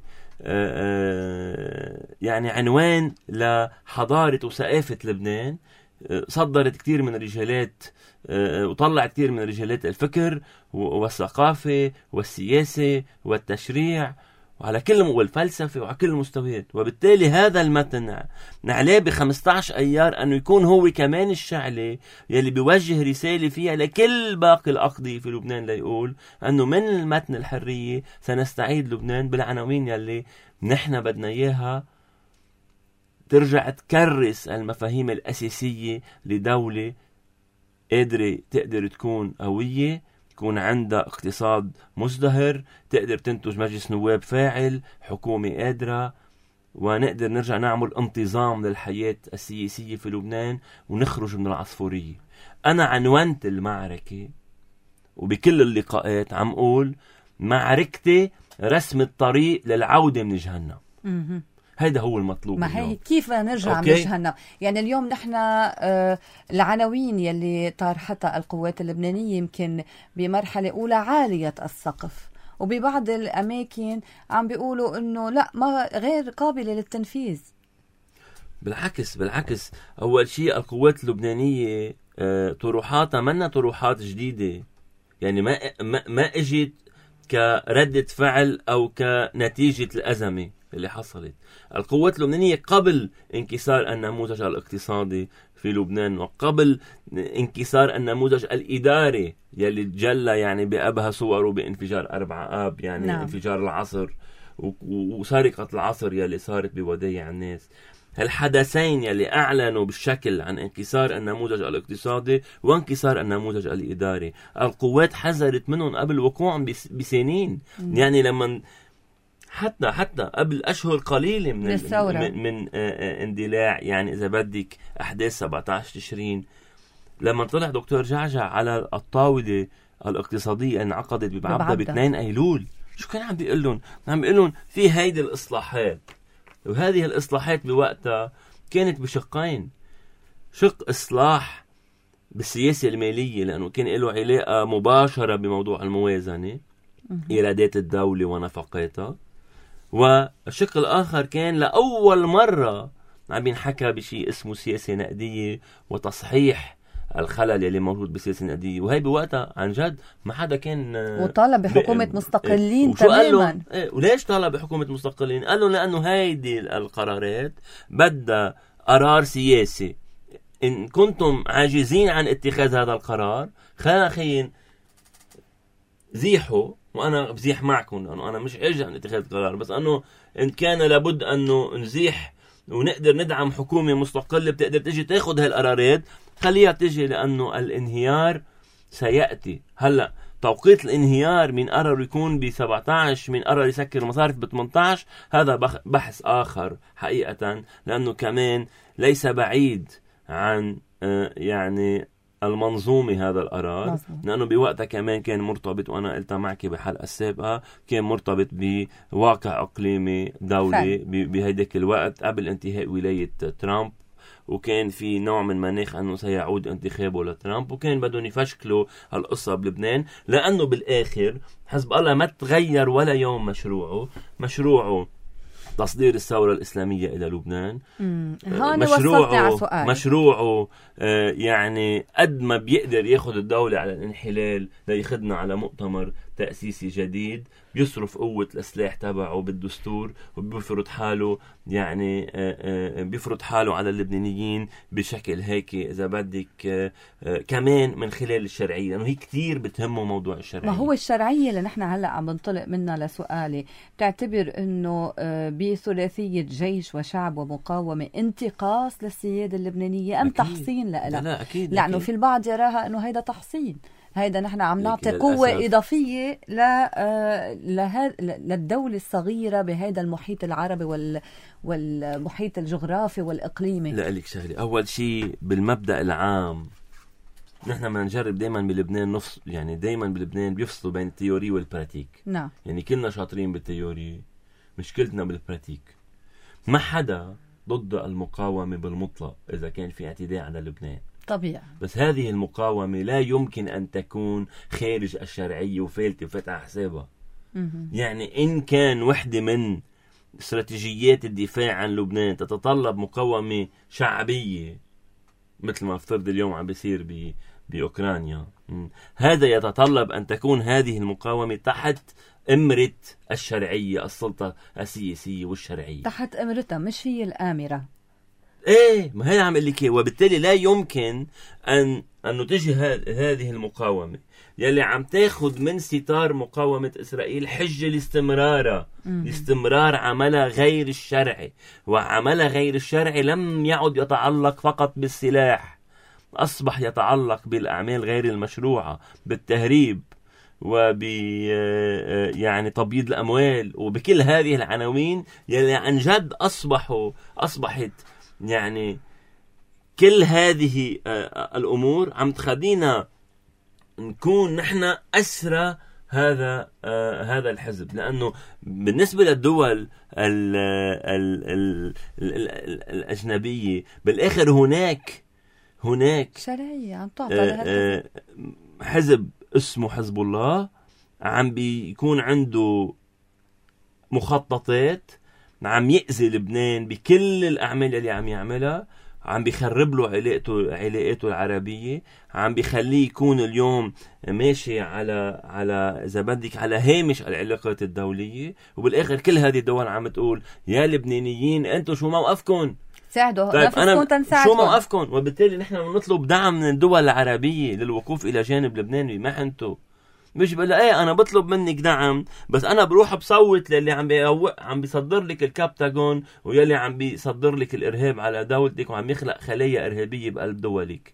يعني عنوان لحضارة وثقافة لبنان، صدرت كتير من رجالات وطلع كتير من رجالات الفكر والثقافة والسياسة والتشريع وعلى كل والفلسفة وعلى كل المستويات. وبالتالي هذا المتن نعليه بخمسة عشر أيار أنه يكون هو كمان الشعلة يلي بيوجه رسالة فيها لكل باقي الأقضية في لبنان، ليقول أنه من المتن الحرية سنستعيد لبنان بالعناوين يلي نحن بدنا إياها ترجع تكرس المفاهيم الأساسية لدولة قادرة تقدر تكون قوية، تكون عندها اقتصاد مزدهر، تقدر تنتج مجلس نواب فاعل، حكومة قادرة، ونقدر نرجع نعمل انتظام للحياة السياسية في لبنان ونخرج من العصفورية. أنا عنوانت المعركة وبكل اللقاءات عم قول معركتي رسم الطريق للعودة من جهنم. هيدا هو المطلوب. ما هي كيف نرجع من جهنم؟ يعني اليوم نحن آه العناوين يلي طارحتها القوات اللبنانية يمكن بمرحلة أولى عالية السقف، وببعض الأماكن عم بيقولوا إنه لا، ما غير قابلة للتنفيذ. بالعكس بالعكس أول شيء القوات اللبنانية آه طروحاتها منا طروحات جديدة، يعني ما ما, ما اجت كردة فعل أو كنتيجة الأزمة اللي حصلت. القوات اللبنانية قبل انكسار النموذج الاقتصادي في لبنان وقبل انكسار النموذج الإداري يلي تجلى يعني بأبهى صوره بانفجار أربعة آب، يعني نعم. انفجار العصر وسرقة العصر يلي صارت بودايع الناس. هالحدثين يلي أعلنوا بالشكل عن انكسار النموذج الاقتصادي وانكسار النموذج الإداري، القوات حذرت منهم قبل وقوعهم بسنين. م. يعني لما حتى حتى قبل أشهر قليلة من الثورة، من, من اندلاع يعني إذا بدك أحداث سبعة عشر تشرين، لما طلع دكتور جعجع على الطاولة الاقتصادية انعقدت ببعبدة باثنين أيلول، شو كان عم بيقول لهم؟ عم بيقول لهم في هيدي الإصلاحات، وهذه الإصلاحات بوقتها كانت بشقين: شق إصلاح بالسياسة المالية لأنه كان له علاقة مباشرة بموضوع الموازنة، إيرادات الدولة ونفقاتها، والشق الآخر كان لأول مرة عم ينحكى بشيء اسمه سياسة نقدية وتصحيح الخلل اللي موجود بالسياسة النقدية. وهي بوقتها عن جد ما حدا كان وطالب بحكومة ب... مستقلين تماما. إيه وليش طالب بحكومة مستقلين؟ قالوا لأنه هيدي القرارات بدها قرار سياسي، إن كنتم عاجزين عن اتخاذ هذا القرار خلينا خيين زيحوا وأنا بزيح معكم، لأنه أنا مش عاجز عن اتخاذ قرار، بس أنه إن كان لابد أنه نزيح ونقدر ندعم حكومة مستقلة بتقدر تجي تاخد هالقرارات، خليها تجي، لأنه الانهيار سيأتي. هلأ توقيت الانهيار من قرر يكون ب سبعة عشر، من قرر يسكر المصارف ب ثمانية عشر، هذا بحث آخر حقيقة، لأنه كمان ليس بعيد عن يعني المنظومة هذا القرار مصر. لأنه بوقتها كمان كان مرتبط، وأنا قلتها معك بحلقة السابقة، كان مرتبط بواقع إقليمي دولي بهيداك الوقت قبل انتهاء ولاية ترامب، وكان في نوع من مناخ أنه سيعود انتخابه لترامب، وكان بدهم يفشكلوا القصة بلبنان، لأنه بالآخر حزب الله ما تغير ولا يوم مشروعه مشروعه تصدير الثورة الإسلامية إلى لبنان. مشروعه مشروعه آه يعني قد ما بيقدر ياخد الدولة على الانحلال ليخدنا على مؤتمر تأسيسي جديد، بيصرف قوة الأسلاح تبعه بالدستور وبيفرض حاله، يعني آه آه بيفرض حاله على اللبنانيين بشكل هيك إذا بدك آه آه كمان من خلال الشرعية، لأنه هي كتير بتهمه موضوع الشرعية. ما هو الشرعية اللي نحن هلأ عم بنطلق منها لسؤالي، بتعتبر أنه آه بثلاثية جيش وشعب ومقاومة انتقاص للسيادة اللبنانية أم أكيد. تحصين لها؟ لا, لا أكيد، لأنه في البعض يراها أنه هيدا تحصين، هيدا نحن عم نعطي للأسف. قوة إضافية ل آه، لها للدولة الصغيرة بهذا المحيط العربي وال والمحيط الجغرافي والإقليمي. لا لك شغلة، أول شيء بالمبدأ العام نحن ما نجرب دايما بلبنان نفس، يعني دايما بلبنان بيفصلوا بين التيوري والبراتيك. نعم. يعني كلنا شاطرين بالتيوري، مشكلتنا بالبراتيك. ما حدا ضد المقاومة بالمطلق إذا كان في اعتداء على لبنان طبيعي، بس هذه المقاومة لا يمكن أن تكون خارج الشرعية وفالتة وفتح حسابها. مهم. يعني إن كان وحدة من استراتيجيات الدفاع عن لبنان تتطلب مقاومة شعبية مثل ما افترض اليوم عم بيصير ب بأوكرانيا، هذا يتطلب أن تكون هذه المقاومة تحت إمرة الشرعية، السلطة السياسية والشرعية، تحت إمرتها مش هي الآمرة. ايه ما هي عم اقول لك، وبالتالي لا يمكن ان انه تجي هذه المقاومه يلي عم تاخذ من ستار مقاومه اسرائيل حجه لاستمرارها، لاستمرار عملها غير الشرعي. وعملها غير الشرعي لم يعد يتعلق فقط بالسلاح، اصبح يتعلق بالاعمال غير المشروعه، بالتهريب وب يعني تبييض الاموال، وبكل هذه العناوين يلي عن جد اصبحوا اصبحت يعني كل هذه الأمور عم تخلينا نكون نحن أسرى هذا هذا الحزب. لأنه بالنسبة للدول ال ال ال ال الأجنبية بالآخر هناك هناك شرعية عم تعطى حزب اسمه حزب الله عم بيكون عنده مخططات، عم يأذي لبنان بكل الأعمال اللي عم يعملها، عم بيخرب له علاقته علاقاته العربية، عم بيخليه يكون اليوم ماشي على على إذا بدك على هامش العلاقات الدولية. وبالآخر كل هذه الدول عم تقول يا لبنانيين أنتوا شو موقفكم؟ ساعدوا طيب نفسكم تنساعدكم. شو موقفكم؟ وبالتالي نحن نطلب دعم من الدول العربية للوقوف إلى جانب لبنان بمحنته. مش بقى ايه انا بطلب منك دعم بس انا بروح بصوت للي عم بيقوق عم بيصدر لك الكابتاغون ويلي عم بيصدر لك الارهاب على دولتك وعم يخلق خلايا ارهابيه بقلب دولك.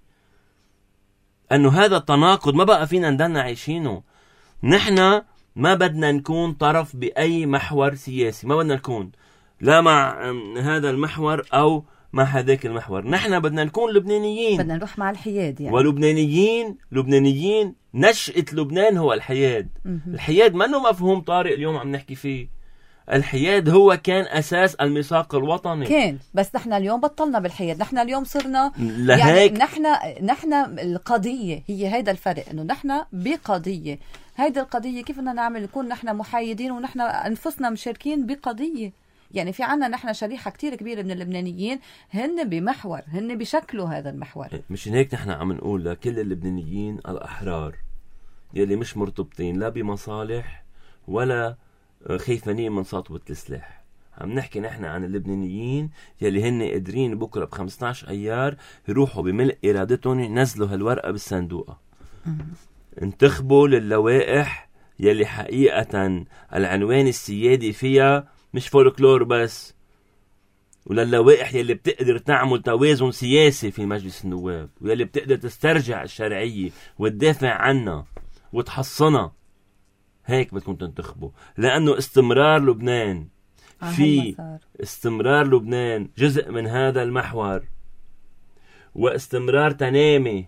انه هذا التناقض ما بقى فينا نضلنا عايشينه. نحن ما بدنا نكون طرف باي محور سياسي، ما بدنا نكون لا مع هذا المحور او مع هذاك المحور. نحن بدنا نكون لبنانيين، بدنا نروح مع الحياد يعني. ولبنانيين لبنانيين نشأة لبنان هو الحياد. الحياد ما انه مفهوم طارئ اليوم عم نحكي فيه. الحياد هو كان اساس الميثاق الوطني، كان بس نحن اليوم بطلنا بالحياد. نحن اليوم صرنا لهيك يعني نحن نحن القضيه هي هيدا الفرق، انه نحن بقضيه. هيدا القضيه كيف بدنا نعمل نكون نحن محايدين ونحن انفسنا مشاركين بقضيه؟ يعني في عنا نحن شريحة كتير كبيرة من اللبنانيين هن بمحور، هن بشكلوا هذا المحور. مش هيك نحن عم نقول لكل اللبنانيين الأحرار يلي مش مرتبطين لا بمصالح ولا خايفانين من سطوة السلاح. عم نحكي نحن عن اللبنانيين يلي هن قادرين بكرة بخمسة عشر أيار يروحوا بملء إرادتهم ينزلوا هالورقة بالصندوقة، انتخبوا للوائح يلي حقيقة العنوان السيادي فيها مش فولكلور بس، وللوائح يلي بتقدر تعمل توازن سياسي في مجلس النواب، ويلي بتقدر تسترجع الشرعية وتدافع عنها وتحصنها. هيك بدكم تنتخبوا، لأنه استمرار لبنان في استمرار لبنان جزء من هذا المحور، واستمرار تنامي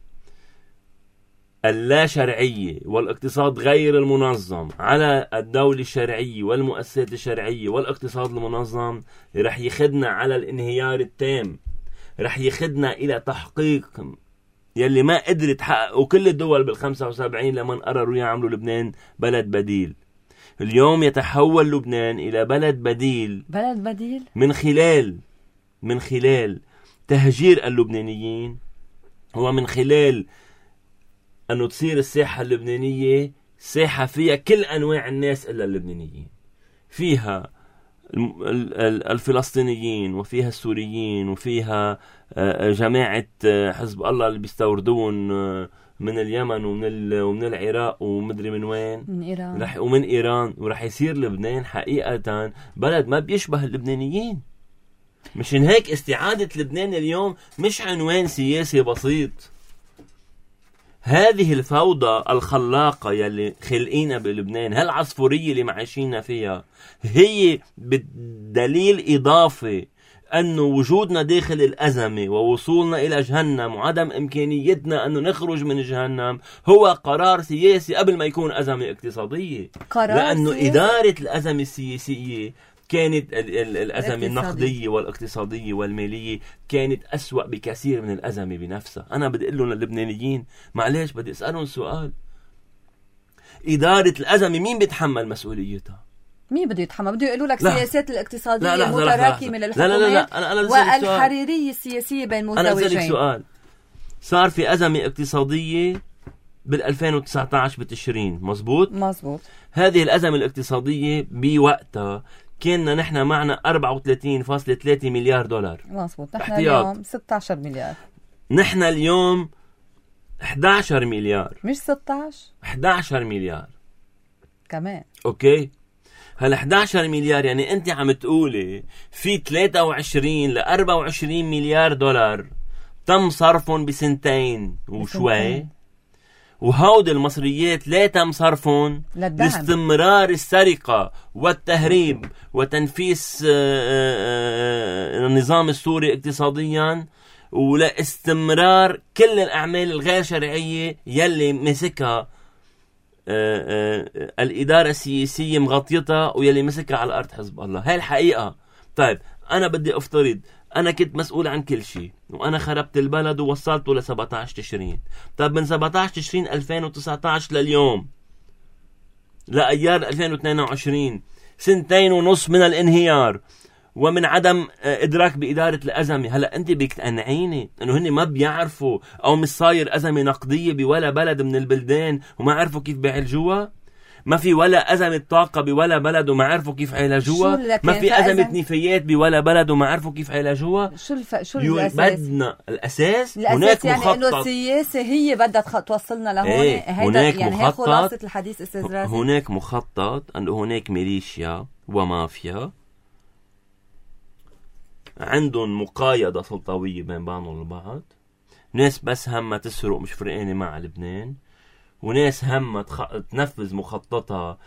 اللا شرعية والاقتصاد غير المنظم على الدولة الشرعية والمؤسسات الشرعية والاقتصاد المنظم رح يخدنا على الانهيار التام، رح يخدنا إلى تحقيق يلي ما قدرت تحققه كل الدول بالخمسة وسبعين لمن قرروا يعملوا لبنان بلد بديل. اليوم يتحول لبنان إلى بلد بديل، بلد بديل من خلال من خلال تهجير اللبنانيين، هو من خلال أنه تصير الساحة اللبنانية ساحة فيها كل أنواع الناس إلا اللبنانيين، فيها الفلسطينيين وفيها السوريين وفيها جماعة حزب الله اللي بيستوردون من اليمن ومن ومن العراق ومدري من وين، من إيران رح ومن إيران. ورح يصير لبنان حقيقة بلد ما بيشبه اللبنانيين. مشان هيك استعادة لبنان اليوم مش عنوان سياسي بسيط، هذه الفوضى الخلاقة يلي خلقينا بلبنان، هالعصفورية اللي معيشينا فيها، هي بدليل إضافي أنه وجودنا داخل الأزمة ووصولنا إلى جهنم وعدم إمكانيتنا أنه نخرج من جهنم هو قرار سياسي قبل ما يكون أزمة اقتصادية. لأنه سياسي. إدارة الأزمة السياسية كانت ال- ال- الأزمة النقدية والاقتصادية والمالية كانت أسوأ بكثير من الأزمة بنفسها. أنا بدي أقول لهم اللبنانيين معلش بدي أسألهم سؤال، إدارة الأزمة مين بيتحمل مسؤوليتها؟ مين بده يتحمل؟ بده يقولوا لك لا. سياسات الاقتصادية لا لا المتراكمة لا لا لا لا أنا أنا والحريرية السياسية بين مزدوجين. أنا أسألك سؤال، صار في أزمة اقتصادية بالألفين وتسعة عشر بتشرين، مزبوط؟ مزبوط. هذه الأزمة الاقتصادية بوقتها كنا نحن معنا أربعة وثلاثين فاصلة ثلاثة مليار دولار. مزبوط. نحن احتياط. اليوم ستة عشر مليار. نحن اليوم إحدى عشر مليار. مش ستة عشر؟ إحدى عشر مليار كمان. أوكي، هل إحدى عشر مليار يعني أنت عم تقولي في ثلاثة وعشرين ل أربعة وعشرين مليار دولار تم صرفهم بسنتين وشوي، وهود المصريات لا تم صرفهم لاستمرار السرقة والتهريب وتنفيس النظام السوري اقتصاديا، ولا استمرار كل الأعمال الغير شرعية يلي مسكها الإدارة السياسية مغطيتها ويلي مسكها على الأرض حزب الله. هاي الحقيقة. طيب أنا بدي أفترض أنا كنت مسؤول عن كل شيء وأنا خربت البلد ووصلته ل سبعة عشر تشرين. طيب من سبعة عشر تشرين ألفين وتسعة عشر لليوم لأيار ألفين واثنين وعشرين سنتين ونص من الانهيار ومن عدم إدراك بإدارة الأزمة. هلأ أنت بدك تقنعيني أنه هني ما بيعرفوا أو مش صاير أزمة نقدية بولا بلد من البلدان وما عرفوا كيف بيعالجوها؟ ما في ولا أزمة طاقة بولا بلد وما عرفوا كيف عالجوها؟ ما في أزمة نفايات بولا بلد وما عرفوا كيف عالجوها؟ شو الف... شو الأساس؟ بدنا الأساس, الأساس هناك يعني مخطط. إنه السياسة هي بدها تخ... توصلنا لهون. ايه هناك يعني مخطط. هي خلاصة الحديث أستاذ راسي. هناك مخطط أنه هناك ميليشيا ومافيا عندهم مقايضة سلطوية بين بعضهم البعض، ناس بس همها تسرق مش فرقانة مع لبنان، وناس همها تخ... تنفذ مخططها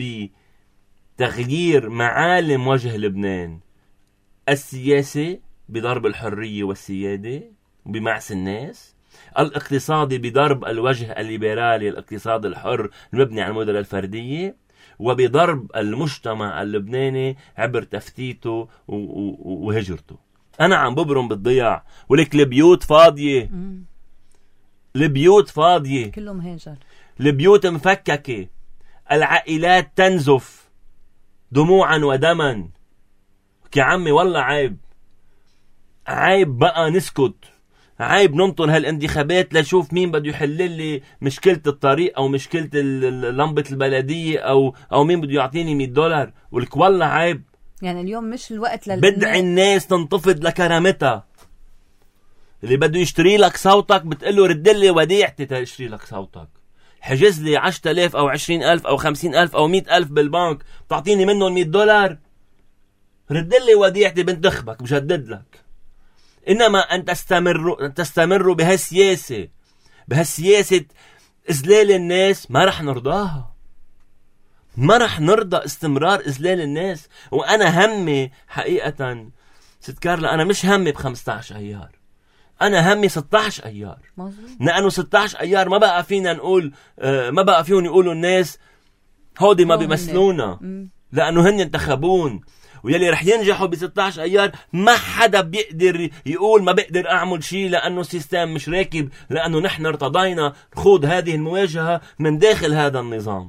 بتغيير معالم وجه لبنان السياسي بضرب الحرية والسيادة وبمعس الناس، الاقتصادي بضرب الوجه الليبرالي الاقتصاد الحر المبني على الموديل الفردية، وبضرب المجتمع اللبناني عبر تفتيته وهجرته. أنا عم ببرم بالضياع ولك البيوت فاضية. البيوت فاضية كلهم هاجر، البيوت مفككة، العائلات تنزف دموعا ودما. يا عمي والله عيب، عيب بقى نسكت، عيب ننطر هالانتخابات لشوف مين بده يحل لي مشكلة الطريق أو مشكلة لمبة البلدية أو أو مين بده يعطيني مية دولار. ولك والله عيب. يعني اليوم مش الوقت لل بدعي الناس تنتفض لكرامتها. اللي بده يشتري لك صوتك بتقله رد لي وديعتي تشتري لك صوتك، حجز لي عشرة آلاف أو عشرين ألف أو خمسين ألف أو مئة ألف بالبنك تعطيني منهم مية دولار، رد لي وديعتي بنتخبك بجدد لك. إنما أن تستمروا تستمروا بهالسياسة بهالسياسة إذلال الناس ما رح نرضاها، ما رح نرضى استمرار إذلال الناس. وأنا همي حقيقة ست كارلا، أنا مش همي بخمسة عشر أيار، أنا همي ستة عشر أيار. لأنه ستة عشر أيار ما بقى فينا نقول آه ما بقى فيهم يقولوا الناس هودي ما بيمثلونا، لأنه هن انتخبون. ويلي رح ينجحوا ب ستة عشر أيار ما حدا بيقدر يقول ما بقدر أعمل شيء لأنه السيستم مش راكب، لأنه نحن ارتضينا نخوض هذه المواجهة من داخل هذا النظام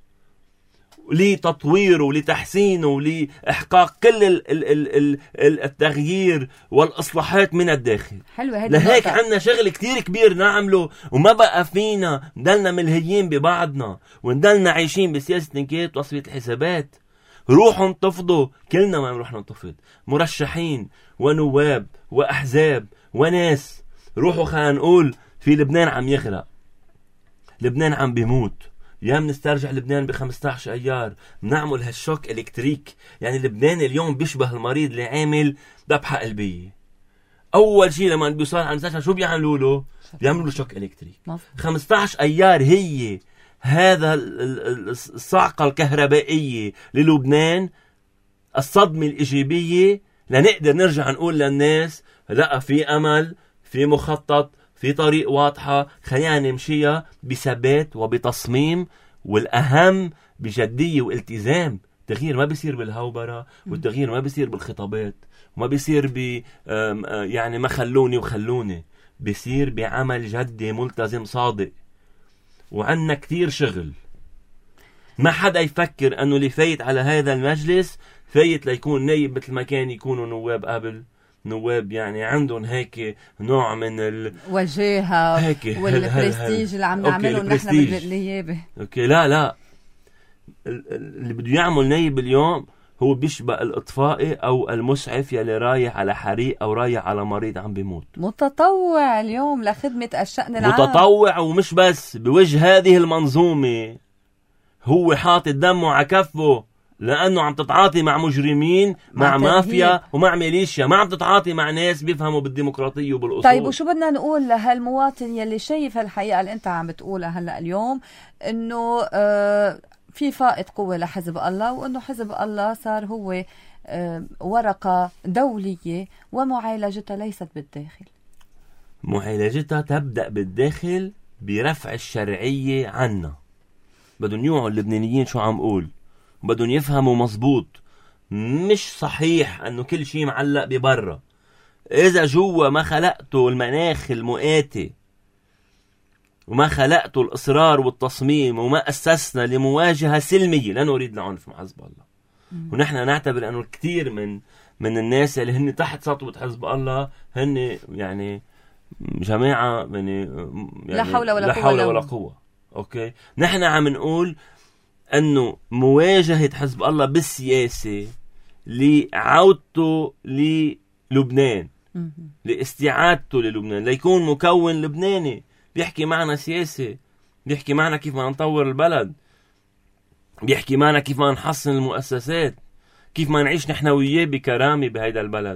لتطويره ولتحسينه ولإحقاق كل ال ال ال ال التغيير والإصلاحات من الداخل. لهيك عنا شغل كتير كبير نعمله، وما بقى فينا ندلنا ملهيين ببعضنا وندلنا عايشين بسياسة نكات وتصفية الحسابات. روحوا انتفضوا، كلنا ما نروح ننتفض، مرشحين ونواب وأحزاب وناس. روحوا خلينا نقول في لبنان عم يغرق، لبنان عم بيموت، يا منسترجع لبنان بخمسة عشر أيار نعمل هالشوك إلكتريك. يعني لبنان اليوم بيشبه المريض اللي عامل ذبحة قلبية اول شيء لما بيوصل على المستشفى شو بيعملوا له؟ بيعملوا له شوك الكتريك. خمسة عشر ايار هي هذا الصعقة الكهربائية للبنان، الصدمة الإيجابية، لنقدر نرجع نقول للناس لا، في أمل، في مخطط، في طريق واضحة، خلينا نمشيها بثبات وبتصميم، والأهم بجدية والتزام. التغيير ما بيصير بالهوبرة، والتغيير ما بيصير بالخطابات، وما بيصير ب يعني ما خلوني وخلوني، بيصير بعمل جدي ملتزم صادق. وعنا كتير شغل. ما حدا يفكر أنه اللي فايت على هذا المجلس فايت ليكون نايب مثل ما كان يكونوا نواب قبل. نواب يعني عندهم هيك نوع من الوجاهة والبرستيج اللي عم نعمله نحن بالنيابة. اوكي لا لا، اللي بده يعمل نايب اليوم هو بيشبه الإطفائي أو المسعف يلي رايح على حريق أو رايح على مريض عم بيموت. متطوع اليوم لخدمة الشأن العام. متطوع، ومش بس بوجه هذه المنظومة هو حاطط دمه على كفه، لأنه عم تتعاطي مع مجرمين، مع, مع مافيا ومع ميليشيا، ما عم تتعاطي مع ناس بيفهموا بالديمقراطية وبالأصول. طيب وشو بدنا نقول لهالمواطن يلي شايف هالحقيقة اللي انت عم بتقولها هلأ اليوم، انه آه في فائض قوة لحزب الله، وانه حزب الله صار هو آه ورقة دولية ومعالجتها ليست بالداخل؟ معالجتها تبدأ بالداخل برفع الشرعية عنا. بدهم يوعوا اللبنانيين شو عم قول، بدهم يفهموا مزبوط. مش صحيح انه كل شيء معلق ببرا. اذا جوا ما خلقتوا المناخ المؤاتي، وما خلقتوا الاصرار والتصميم، وما اسسنا لمواجهة سلمية، لا نريد العنف مع حزب الله. ونحن نعتبر انه الكثير من من الناس اللي هن تحت سطوة حزب الله هن يعني جماعة يعني, يعني لا حول ولا, لا حول ولا قوة. اوكي، نحن عم نقول انه مواجهة حزب الله بالسياسة لعودته للبنان، لاستعادته للبنان، ليكون مكون لبناني بيحكي معنا سياسة، بيحكي معنا كيف ما نطور البلد، بيحكي معنا كيف ما نحسن المؤسسات، كيف ما نعيش نحن وياه بكرامة بهيدا البلد.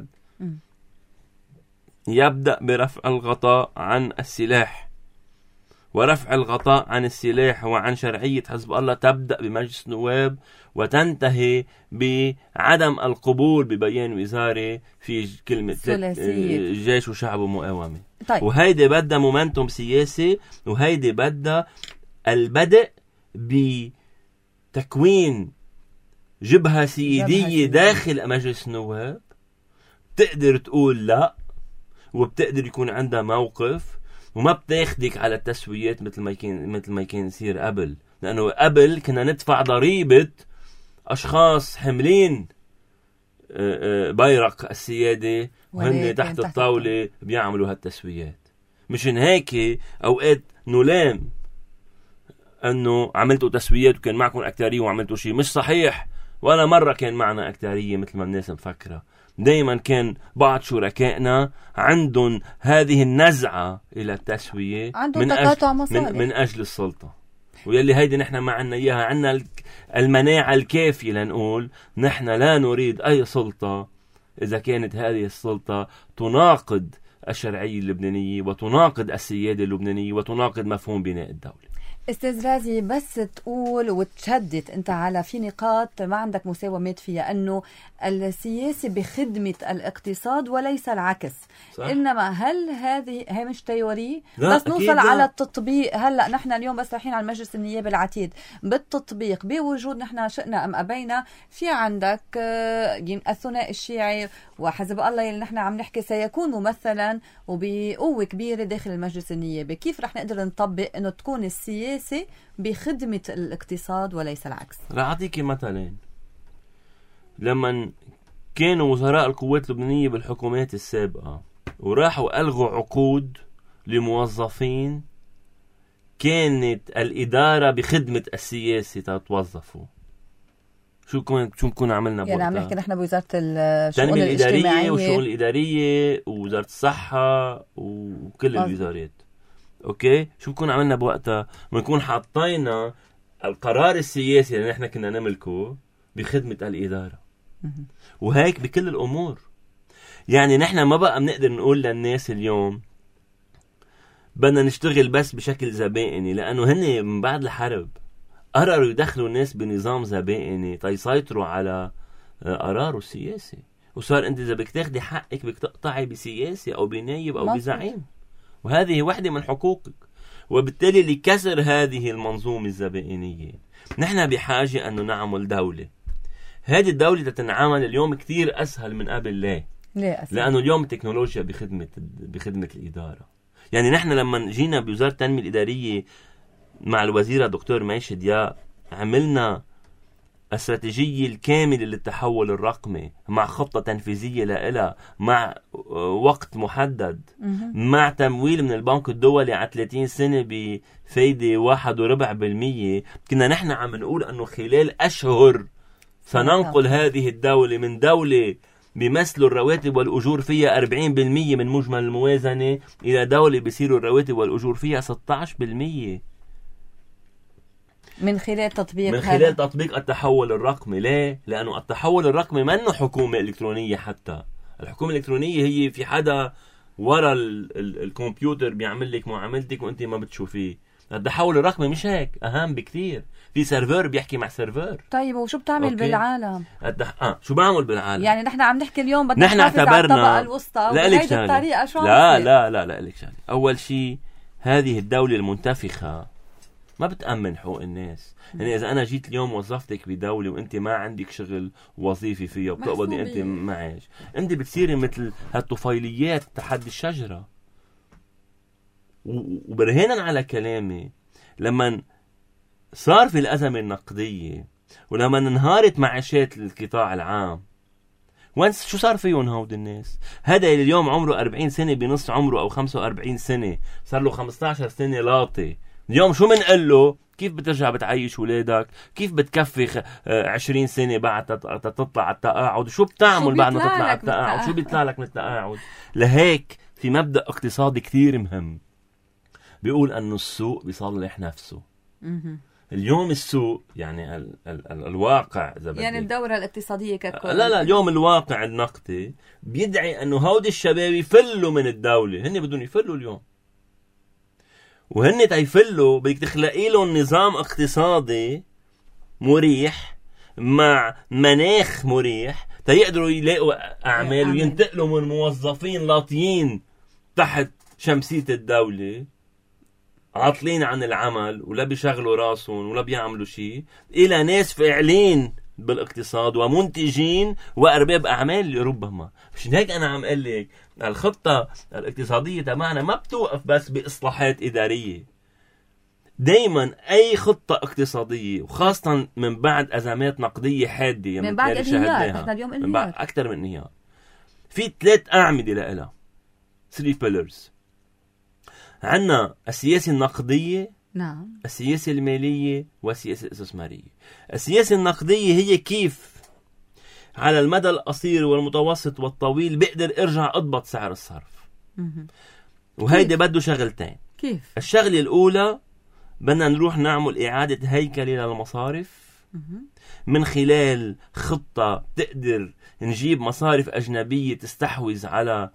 يبدأ برفع الغطاء عن السلاح، ورفع الغطاء عن السلاح وعن شرعية حزب الله تبدأ بمجلس النواب، وتنتهي بعدم القبول ببيان وزاري في كلمة جيش وشعب ومقاومة. طيب. وهيدي بدأ مومنتوم سياسي، وهيدي بدأ البدء بتكوين جبهة سيادية داخل مجلس النواب تقدر تقول لا، وبتقدر يكون عندها موقف، وما بتاخدك على التسويات مثل ما كان مثل ما كان يصير قبل. لأنه قبل كنا ندفع ضريبة أشخاص حملين بيرق السيادة وهن تحت الطاولة بيعملوا هالتسويات. مشان هيك أوقات نلام أنه عملتوا تسويات وكان معكم أكتارية وعملتوا شيء مش صحيح. ولا مرة كان معنا أكتارية مثل ما الناس مفكرة. دايما كان بعض شركائنا عندهم هذه النزعة إلى التسوية من أجل, من, من أجل السلطة، ويلي هيدي نحن ما عنا إياها. عنا المناعة الكافية لنقول نحن لا نريد أي سلطة إذا كانت هذه السلطة تناقض الشرعية اللبنانية وتناقض السيادة اللبنانية وتناقض مفهوم بناء الدولة. استاذ رازي، بس تقول وتشدد انت على في نقاط ما عندك مساومات فيها، انه السياسة بخدمة الاقتصاد وليس العكس. صح. انما هل هذه هي مش تيوري بس نوصل لا. على التطبيق. هلا نحن اليوم بس رايحين على المجلس النيابي العتيد بالتطبيق، بوجود نحن شئنا ام ابينا في عندك الثنائي الشيعي وحزب الله اللي نحن عم نحكي سيكون ممثلا وبقوة كبيرة داخل المجلس النيابي. كيف رح نقدر نطبق انه تكون السياسة بخدمة الاقتصاد وليس العكس؟ رح أعطيك مثلا. لما كانوا وزراء القوات اللبنانية بالحكومات السابقة وراحوا ألغوا عقود لموظفين كانت الإدارة بخدمة السياسة تتوظفوا، شو كون شو كنا عملنا بوقتها؟ يعني عم نحكي نحن بوزارة الشؤون الإدارية والشؤون الإدارية ووزارة الصحة وكل الوزارات. اوكي، شو بكون عملنا بوقتها؟ بنكون حاطينا القرار السياسي اللي نحن كنا نملكه بخدمة الإدارة. وهيك بكل الأمور. يعني نحن ما بقى بنقدر نقول للناس اليوم بدنا نشتغل بس بشكل زبائني، لأنه هن من بعد الحرب قرروا يدخلوا الناس بنظام زبائني تيسيطروا على قراره السياسي. وصار انت اذا بدك تاخدي حقك بدك تقطعي بسياسي او بنايب او بزعيم، وهذه واحدة من حقوقك. وبالتالي لكسر هذه المنظومة الزبائنية نحن بحاجة أنه نعمل دولة. هذه الدولة تتعامل اليوم كتير أسهل من قبل. ليه؟ ليه أسهل؟ لأنه اليوم التكنولوجيا بخدمة بخدمة الإدارة. يعني نحن لما جينا بوزارة التنمية الإدارية مع الوزيرة دكتور معيش دياب عملنا استراتيجية الكاملة للتحول الرقمي مع خطة تنفيذية لها، مع وقت محدد، مع تمويل من البنك الدولي على ثلاثين سنة بفايدة واحد وربع بالمية. كنا نحن عم نقول أنه خلال أشهر سننقل هذه الدولة من دولة بيمثل الرواتب والأجور فيها أربعين بالمية من مجمل الموازنة إلى دولة بيصيروا الرواتب والأجور فيها ستة عشر بالمية من خلال تطبيق من خلال هذا. تطبيق التحول الرقمي. ليه؟ لأنه التحول الرقمي ما أنه حكومة إلكترونية. حتى الحكومة الإلكترونية هي في حدا ورا ال ال الكمبيوتر بيعمل لك معاملتك وأنت ما بتشوفيه. التحول الرقمي مش هيك، أهم بكتير. في سيرفر بيحكي مع سيرفر. طيب وشو بتعمل أوكي. بالعالم؟ الدح... آه شو بعمل بالعالم؟ يعني نحن عم نحكي اليوم بدنا نحن اعتبرنا الطبقة الوسطى وبهيدي الطريقة شو لا لا لا لا لك شغله. أول شيء هذه الدولة المنتفخة ما بتأمن حقوق الناس. يعني إذا أنا جيت اليوم وظفتك بدولة وأنت ما عندك شغل وظيفي فيها وبتقبضي أنت معاش، أنت بتصيري مثل هالطفيليات تحدي الشجرة. وبرهنا على كلامي لما صار في الأزمة النقدية ولما انهارت معاشات القطاع العام، وين شو صار فيهم هود الناس؟ هذا اللي اليوم عمره أربعين سنة بنص عمره أو خمسة وأربعين سنة صار له خمسة عشر سنة لاطي. اليوم شو منقل له؟ كيف بترجع بتعيش ولادك؟ كيف بتكفي عشرين سنة بعد تطلع على التقاعد؟ شو بتعمل بعد ما تطلع على التقاعد؟ شو بيطلع لك من التقاعد؟ لهيك في مبدأ اقتصادي كتير مهم بيقول أنه السوق بيصلح نفسه. اليوم السوق يعني ال ال ال الواقع يعني الدورة الاقتصادية ككل. لا لا اليوم الواقع النقدي بيدعي أنه هودي الشباب يفلوا من الدولة. هن بدون يفلوا اليوم، وهن تيفلوا بدك تخلقي لهم نظام اقتصادي مريح مع مناخ مريح تيقدروا يلاقوا أعمال وينتقلوا من موظفين لاطيين تحت شمسية الدولة عاطلين عن العمل ولا بيشغلوا راسهم ولا بيعملوا شيء إلى ناس فاعلين بالاقتصاد ومنتجين وأرباب أعمال. ربما مش هيك أنا عم أقول لك الخطة الاقتصادية تبعنا ما بتوقف بس بإصلاحات إدارية. دايما أي خطة اقتصادية وخاصة من بعد أزمات نقدية حادة من بعد انهيار، احنا اليوم من بعد أكثر من انهيار، في ثلاث أعمدة لها three pillars. عنا السياسة النقدية، نعم، السياسة المالية والسياسة الاستثمارية. السياسة النقدية هي كيف على المدى القصير والمتوسط والطويل بقدر ارجع اضبط سعر الصرف. وهيدا بده شغلتين. كيف؟ الشغلة الأولى بدنا نروح نعمل إعادة هيكلة للمصارف من خلال خطة تقدر نجيب مصارف أجنبية تستحوذ على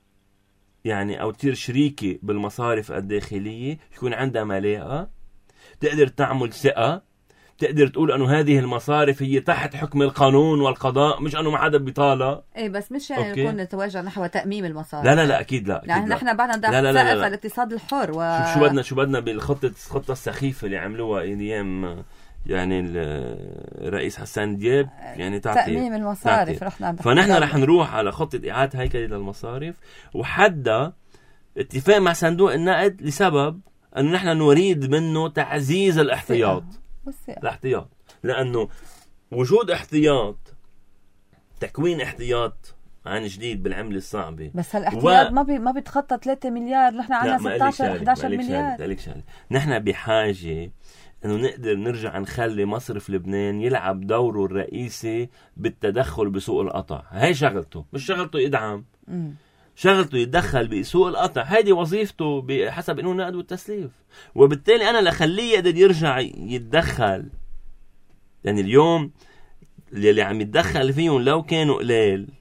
يعني أو تصير شريكة بالمصارف الداخلية، يكون عندها ملاءة، تقدر تعمل ثقة، تقدر تقول أنه هذه المصارف هي تحت حكم القانون والقضاء، مش أنه ما حدا بيطالع. إيه بس مش يعني نكون نتوجه نحو تأميم المصارف. لا لا لا أكيد لا. يعني نحن بعدنا ندافع سقف الاقتصاد الحر. و... شو شو بدنا شو بدنا بالخطة الخطة السخيفة اللي عملوها أيام يعني الرئيس حسان دياب، يعني تعطي تأميم المصارف. رحنا فنحن رح نروح على خطة إعادة هيكلة للمصارف وحدا اتفاق مع صندوق النقد لسبب أنه نحن نريد منه تعزيز الاحتياط. الاحتياط لأنه وجود احتياط، تكوين احتياط عن جديد بالعملة الصعبة. بس هالاحتياط و... ما بي... ما بيتخطى ثلاثة مليار. نحن عنا ستة عشر إحدى عشر مليار. نحن بحاجة انه نقدر نرجع نخلي مصرف لبنان يلعب دوره الرئيسي بالتدخل بسوق القطع. هاي شغلته، مش شغلته يدعم، م. شغلته يتدخل بسوق القطع. هذه وظيفته بحسب قانون النقد والتسليف. وبالتالي انا لخليه يقدر يرجع يتدخل. يعني اليوم اللي عم يتدخل فيهم لو كانوا قليل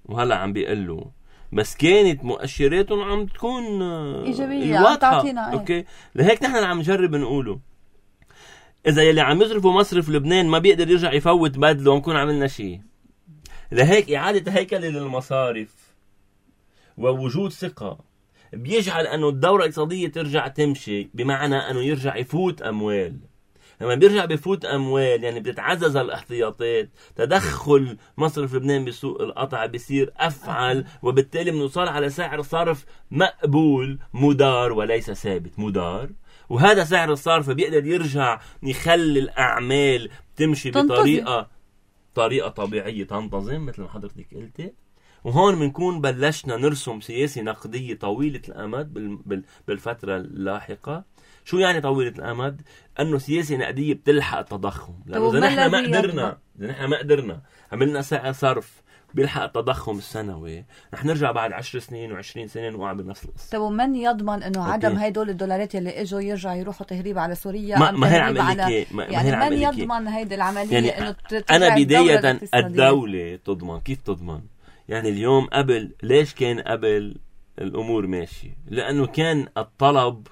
وهلا عم بيقلوا، بس كانت مؤشراتهم عم تكون إيجابية عم تعطينا. أوكي، لهيك نحن عم نجرب نقوله إذا يلي عم يصرفوا مصرف لبنان ما بيقدر يرجع يفوت بدله نكون عملنا شيء. لهيك إعادة هيكلة للمصارف ووجود ثقة بيجعل أنه الدورة الاقتصادية ترجع تمشي، بمعنى أنه يرجع يفوت أموال. لما بيرجع بفوت أموال يعني بتتعزز الاحتياطات، تدخل مصرف لبنان بسوق القطع بيصير أفعل، وبالتالي بنوصل على سعر صرف مقبول مدار وليس ثابت، مدار. وهذا سعر الصرف بيقدر يرجع يخلي الأعمال تمشي تنتظم. بطريقة طريقة طبيعية تنتظم مثل ما حضرتك قلتي. وهون بنكون بلشنا نرسم سياسة نقدية طويلة الأمد بالفترة اللاحقة. شو يعني طويلة الأمد؟ أنه سياسة نقدية بتلحق التضخم. لأنه إذا نحن ما قدرنا إذا نحن ما قدرنا عملنا سعر صرف بيلحق التضخم السنوي، رح نرجع بعد عشر سنين وعشرين سنة نوقع بنفس القصة. طب ومن يضمن إنه عدم هيدول الدولارات اللي إجوا يرجع يروحوا تهريب على سوريا؟ ما, ما هي على على ما يعني من يضمن هيدي العملية؟ يعني إنه أنا بداية الدولة تضمن. كيف تضمن؟ يعني اليوم قبل ليش كان قبل الأمور ماشي؟ لأنه كان الطلب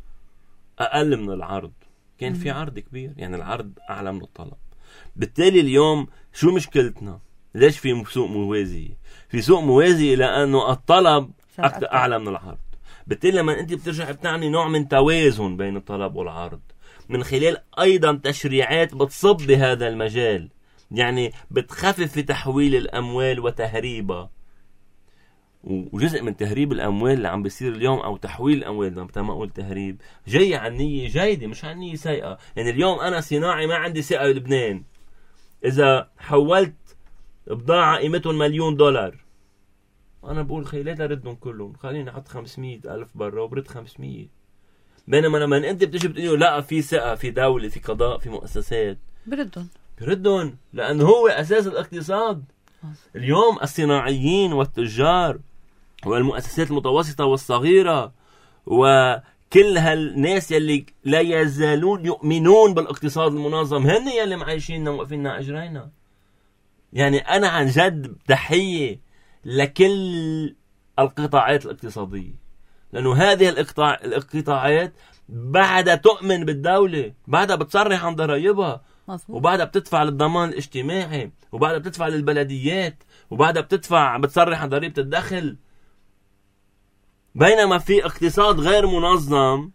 أقل من العرض، كان في عرض كبير، يعني العرض أعلى من الطلب. بالتالي اليوم شو مشكلتنا؟ ليش في سوق موازي؟ في سوق موازي لأنه الطلب أعلى من العرض. بالتالي لما أنت بترجع بتعني نوع من توازن بين الطلب والعرض من خلال أيضا تشريعات بتصب بهذا المجال، يعني بتخفف في تحويل الأموال وتهريبها. وجزء من تهريب الأموال اللي عم بيصير اليوم أو تحويل الأموال، لما ما أقول تهريب جاي عن نية جيدة مش عن نية سيئة. يعني اليوم أنا صناعي ما عندي ثقة بلبنان، إذا حولت بضاعة قيمتهم مليون دولار أنا بقول خيلات ردهم كلهم، خليني أحط خمسمية ألف برا وبرد خمسمية. بينما لما أنت بتجي بتقول لا في ثقة، في دولة، في قضاء، في مؤسسات، بردهم بردهم لأنه هو أساس الاقتصاد. اليوم الصناعيين والتجار والمؤسسات المتوسطة والصغيرة وكل هالناس يلي لا يزالون يؤمنون بالاقتصاد المنظم هن يلي معيشيننا وقفيننا أجرينا. يعني أنا عن جد تحية لكل القطاعات الاقتصادية، لأنه هذه القطاع القطاعات بعدها تؤمن بالدولة، بعدها بتصرح عن ضرائبها، وبعدها بتدفع للضمان الاجتماعي، وبعدها بتدفع للبلديات، وبعدها بتدفع بتصرح عن ضريبة الدخل. بينما في اقتصاد غير منظم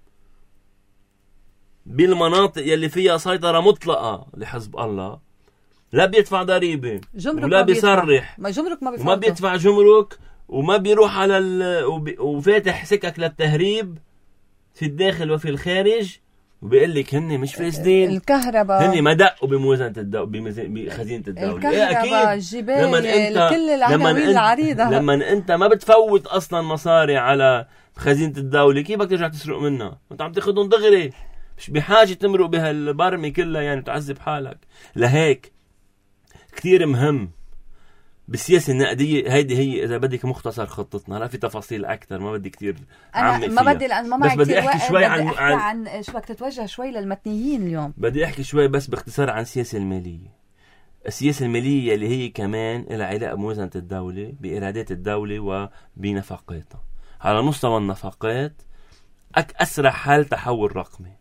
بالمناطق يلي فيها سيطرة مطلقة لحزب الله، لا بيدفع ضريبة ولا بيصرح، ما جمرك ما بيدفع وما بيدفع جمرك، وما بيروح على ال... وب... وفاتح سكك للتهريب في الداخل وفي الخارج، وبيقول لك هن مش فاسدين. الكهرباء هن ما دقوا بموازنة الدولة، بميزان... بخزينة الدولة. الكهرباء، إيه الجبال، لما انت... كل العناوين العريضة. لما انت ما بتفوت اصلا مصاري على خزينة الدولة كيف بدك ترجع تسرق منها؟ انت عم تاخذهم دغري، مش بحاجة تمرق بهالبرمي كلها يعني تعذب حالك. لهيك كتير مهم بالسياسة النقدية هيدي، هي إذا بدك مختصر خطتنا. لا في تفاصيل أكتر ما بدي كتير عمق فيها، ما بدي لأن ما معي بدي أحكي شوي عن, عن, عن شو بدك تتوجه شوي للمتنيين اليوم. بدي أحكي شوي بس باختصار عن السياسة المالية. السياسة المالية اللي هي كمان لها علاقة بموازنة الدولة، بإيرادات الدولة وبنفقاتها. على مستوى النفقات أك أسرع حل تحول رقمي.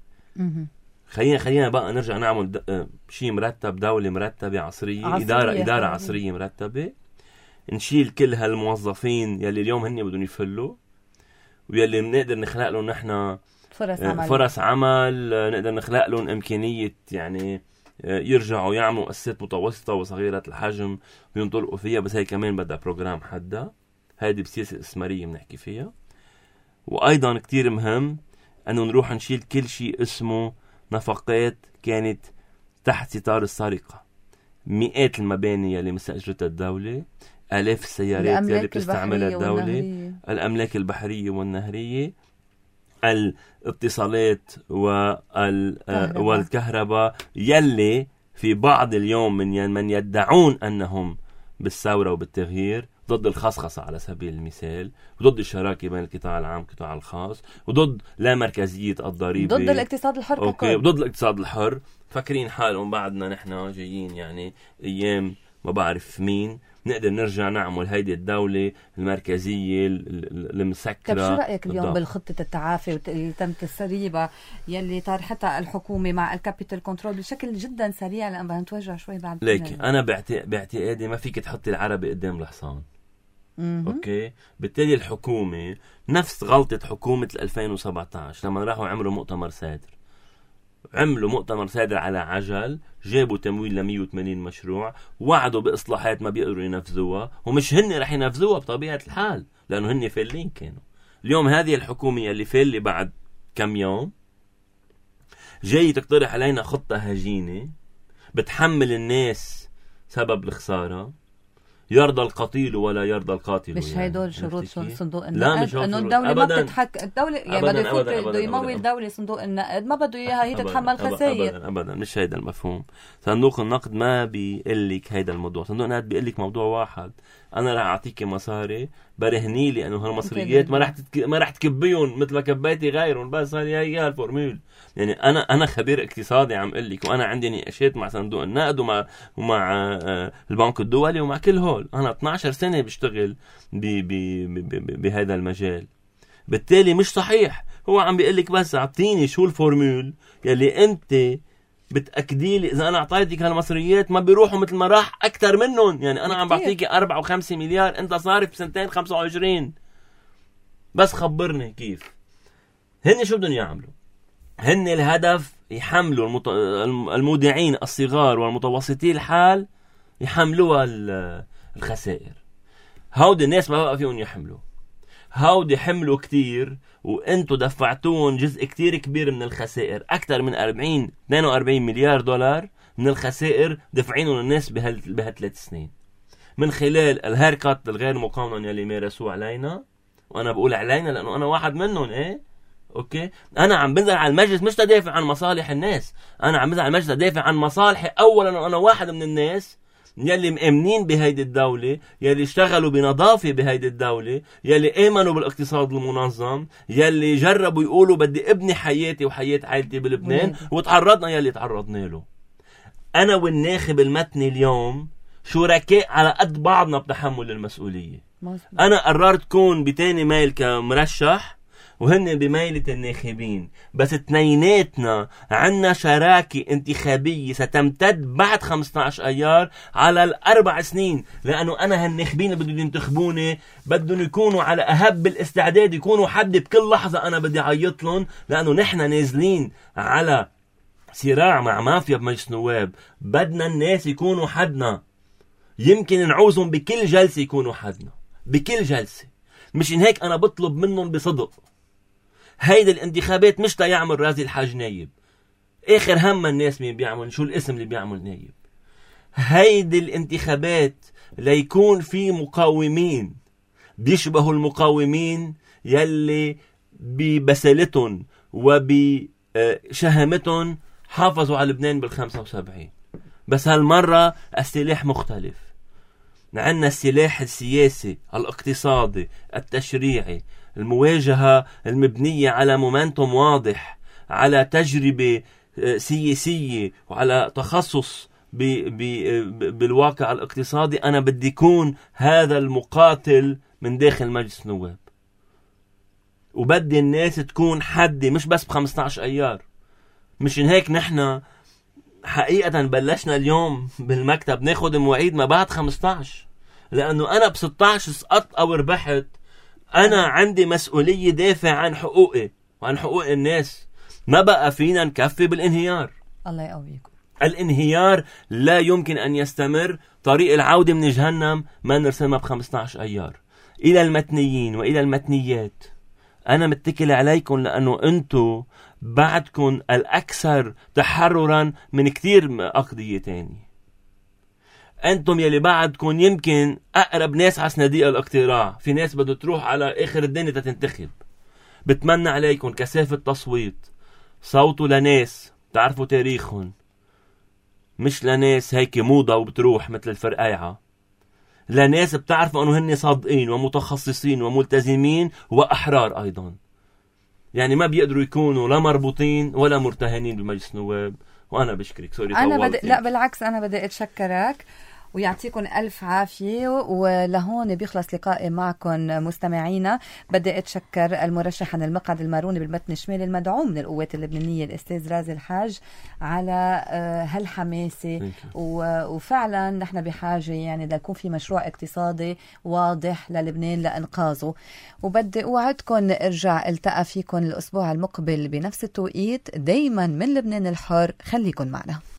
خلينا خلينا بقى نرجع نعمل د... شيء مرتب، دولة مرتبة عصرية, عصرية إدارة إدارة حبيب. عصرية مرتبة. نشيل كل هالموظفين يلي اليوم هن بدهم يفلوا، ويلي نقدر نخلق لهم نحن فرص عمل فرص عمل نقدر نخلق لهم إمكانية يعني يرجعوا يعملوا مؤسسات متوسطة وصغيرة الحجم وينطلقوا فيها. بس هي كمان بدها بروجرام حدا، هيدي بسياسة استثمارية بنحكي فيها. وأيضا كتير مهم أنه نروح نشيل كل شيء اسمه نفقات كانت تحت ستار السرقة. مئات المباني اللي مستأجرتها الدولة، آلاف السيارات اللي بتستعملها الدولة، والنهرية. الأملاك البحرية والنهرية، الاتصالات وال... والكهرباء يلي في بعض اليوم من من يدعون أنهم بالثورة وبالتغيير ضد الخصخصة على سبيل المثال، وضد الشراكة بين القطاع العام والقطاع الخاص، وضد لا مركزية الضريبة، ضد الاقتصاد الحر. أوكي، وضد الاقتصاد الحر. فاكرين حالهم بعدنا نحن جايين يعني أيام ما بعرف مين، نقدر نرجع نعمل هيدي الدولة المركزية المسكرة. طب شو رأيك اليوم بالخطة التعافي اللي تم تسريبها يلي طرحتها الحكومة مع الكابيتال كنترول بشكل جدا سريع، لأن بدنا نتوجه شوي بعد. ليك أنا باعتقادي ما فيك تحطي العربي قدام الحصان. أوكي، بالتالي الحكومة نفس غلطة حكومة ألفين وسبعة عشر لما راحوا عملوا مؤتمر صادر، عملوا مؤتمر صادر على عجل، جابوا تمويل ل مية وثمانين مشروع، وعدوا بإصلاحات ما بيقدروا ينفذوها، ومش هن رح ينفذوها بطبيعة الحال لأنه هن فالين كانوا. اليوم هذه الحكومة اللي فالي بعد كم يوم جاي تقترح علينا خطة هجينة بتحمل الناس سبب الخسارة، يرضى القتيل ولا يرضى القاتل. مش يعني هيدول شروط صندوق النقد؟ لا مش انه الدولة ما بتتحك، الدولة يعني بده يفوت بده يمول الدولة صندوق النقد، ما بده اياها هي تتحمل خسائر. أبداً, ابدا مش هيدا المفهوم. صندوق النقد ما بيقول لك هيدا الموضوع، صندوق النقد بيقول لك موضوع واحد، انا راح اعطيكي مصاري برهني لي انه هالمصريات ما راح تتك... ما راح تكبيهم مثل ما كبيتي غيرهم، بس هي هي الفورمول. يعني انا انا خبير اقتصادي عم اقول لك، وانا عندي نقاشات مع صندوق النقد ومع ومع البنك الدولي ومع كل هول، انا اثني عشر سنة بشتغل ب... ب... ب... بهذا المجال. بالتالي مش صحيح هو عم بيقول لك بس اعطيني شو الفورمول يلي انت بتأكدي لي اذا انا اعطيتك هالمصريات ما بيروحوا مثل ما راح اكثر منهم. يعني انا عم بعطيكي أربعة وخمسة مليار، انت صارف سنتين خمسة وعشرين، بس خبرني كيف. هن شو بدهم يعملوا؟ هن الهدف يحملوا المط... المودعين الصغار والمتوسطي الحال يحملوها الخسائر. هودي الناس ما بقى فيهم يحملوا، هودي حملوا كتير وانتو دفعتون جزء كتير كبير من الخسائر، اكتر من أربعين اثنين وأربعين مليار دولار من الخسائر دفعينهم الناس بهال بهالثلاث سنين من خلال الهيركات الغير مقنن يلي مارسوه علينا. وانا بقول علينا لانه انا واحد منهم. ايه اوكي، انا عم بنزل على المجلس مش تدافع عن مصالح الناس، انا عم بنزل على المجلس تدافع عن مصالحي اولا، وانا واحد من الناس يلي مأمنين بهيدي الدولة، يلي اشتغلوا بنظافة بهيدي الدولة، يلي آمنوا بالاقتصاد المنظم، يلي جربوا يقولوا بدي ابني حياتي وحياة عائلتي بلبنان، وتعرضنا يلي تعرضنا له. أنا والناخب المتني اليوم شركاء على قد بعضنا بتحمل المسؤولية. أنا قررت كون بتاني ميل كمرشح وهن بميلة الناخبين، بس اتنيناتنا عنا شراكة انتخابية ستمتد بعد خمسة عشر أيار على الأربع سنين، لأنه أنا هالناخبين اللي بدهم ينتخبوني بدهم يكونوا على أهب الاستعداد، يكونوا حد بكل لحظة أنا بدي عيط لهم، لأنه نحن نازلين على صراع مع مافيا بمجلس نواب، بدنا الناس يكونوا حدنا، يمكن نعوزهم بكل جلسة يكونوا حدنا بكل جلسة. مش إن هيك أنا بطلب منهم بصدق. هيدا الانتخابات مش تا يعمل رازي الحاج نايب، اخر هم الناس مين بيعمل شو الاسم اللي بيعمل نايب. هيدي الانتخابات ليكون في مقاومين بيشبهوا المقاومين يلي ببسالتهم وبشهامتهم حافظوا على لبنان بالخمسة وسبعين، بس هالمرة السلاح مختلف. عندنا السلاح السياسي الاقتصادي التشريعي، المواجهة المبنية على مومنتوم واضح، على تجربة سياسية وعلى تخصص بي بي بالواقع الاقتصادي. أنا بدي يكون هذا المقاتل من داخل مجلس النواب، وبدي الناس تكون حدي مش بس بخمسة عشر أيار. مش إن هيك نحن حقيقة بلشنا اليوم بالمكتب ناخد مواعيد ما بعد خمسة عشر، لأنه أنا بستة عشر سقطت أو ربحت، أنا عندي مسؤولية دافع عن حقوقي وعن حقوق الناس. ما بقى فينا نكفي بالانهيار. الله يقويكم. الانهيار لا يمكن أن يستمر. طريق العودة من جهنم ما نرسمها بخمسة عشر أيار. إلى المتنيين وإلى المتنيات، أنا متكل عليكم لأنه أنتو بعدكم الأكثر تحررا من كتير أقضية تانية. أنتم يلي بعدكم يمكن أقرب ناس على صناديق الاقتراع. في ناس بدو تروح على آخر الدنيا تتنتخب. بتمنى عليكم كثافة تصويت، صوتوا لناس تعرفوا تاريخهم، مش لناس هيك موضة وبتروح مثل الفرقايعة، لناس بتعرفوا أنه هن صادقين ومتخصصين وملتزمين وأحرار أيضا. يعني ما بيقدروا يكونوا لا مربوطين ولا مرتهنين بمجلس نواب. وأنا بشكرك. سوري أنا بدي لا بالعكس، أنا بدي أتشكرك ويعطيكم ألف عافية. ولهون بيخلص لقائي معكم مستمعينا. بدي أتشكر المرشح عن المقعد الماروني بالمتن الشمالي المدعوم من القوات اللبنانية الأستاذ رازي الحاج على هالحماسة، وفعلا نحن بحاجة يعني ليكون في مشروع اقتصادي واضح للبنان لإنقاذه. وبدي أوعدكم ارجع التقى فيكم الأسبوع المقبل بنفس التوقيت. دايما من لبنان الحر، خليكن معنا.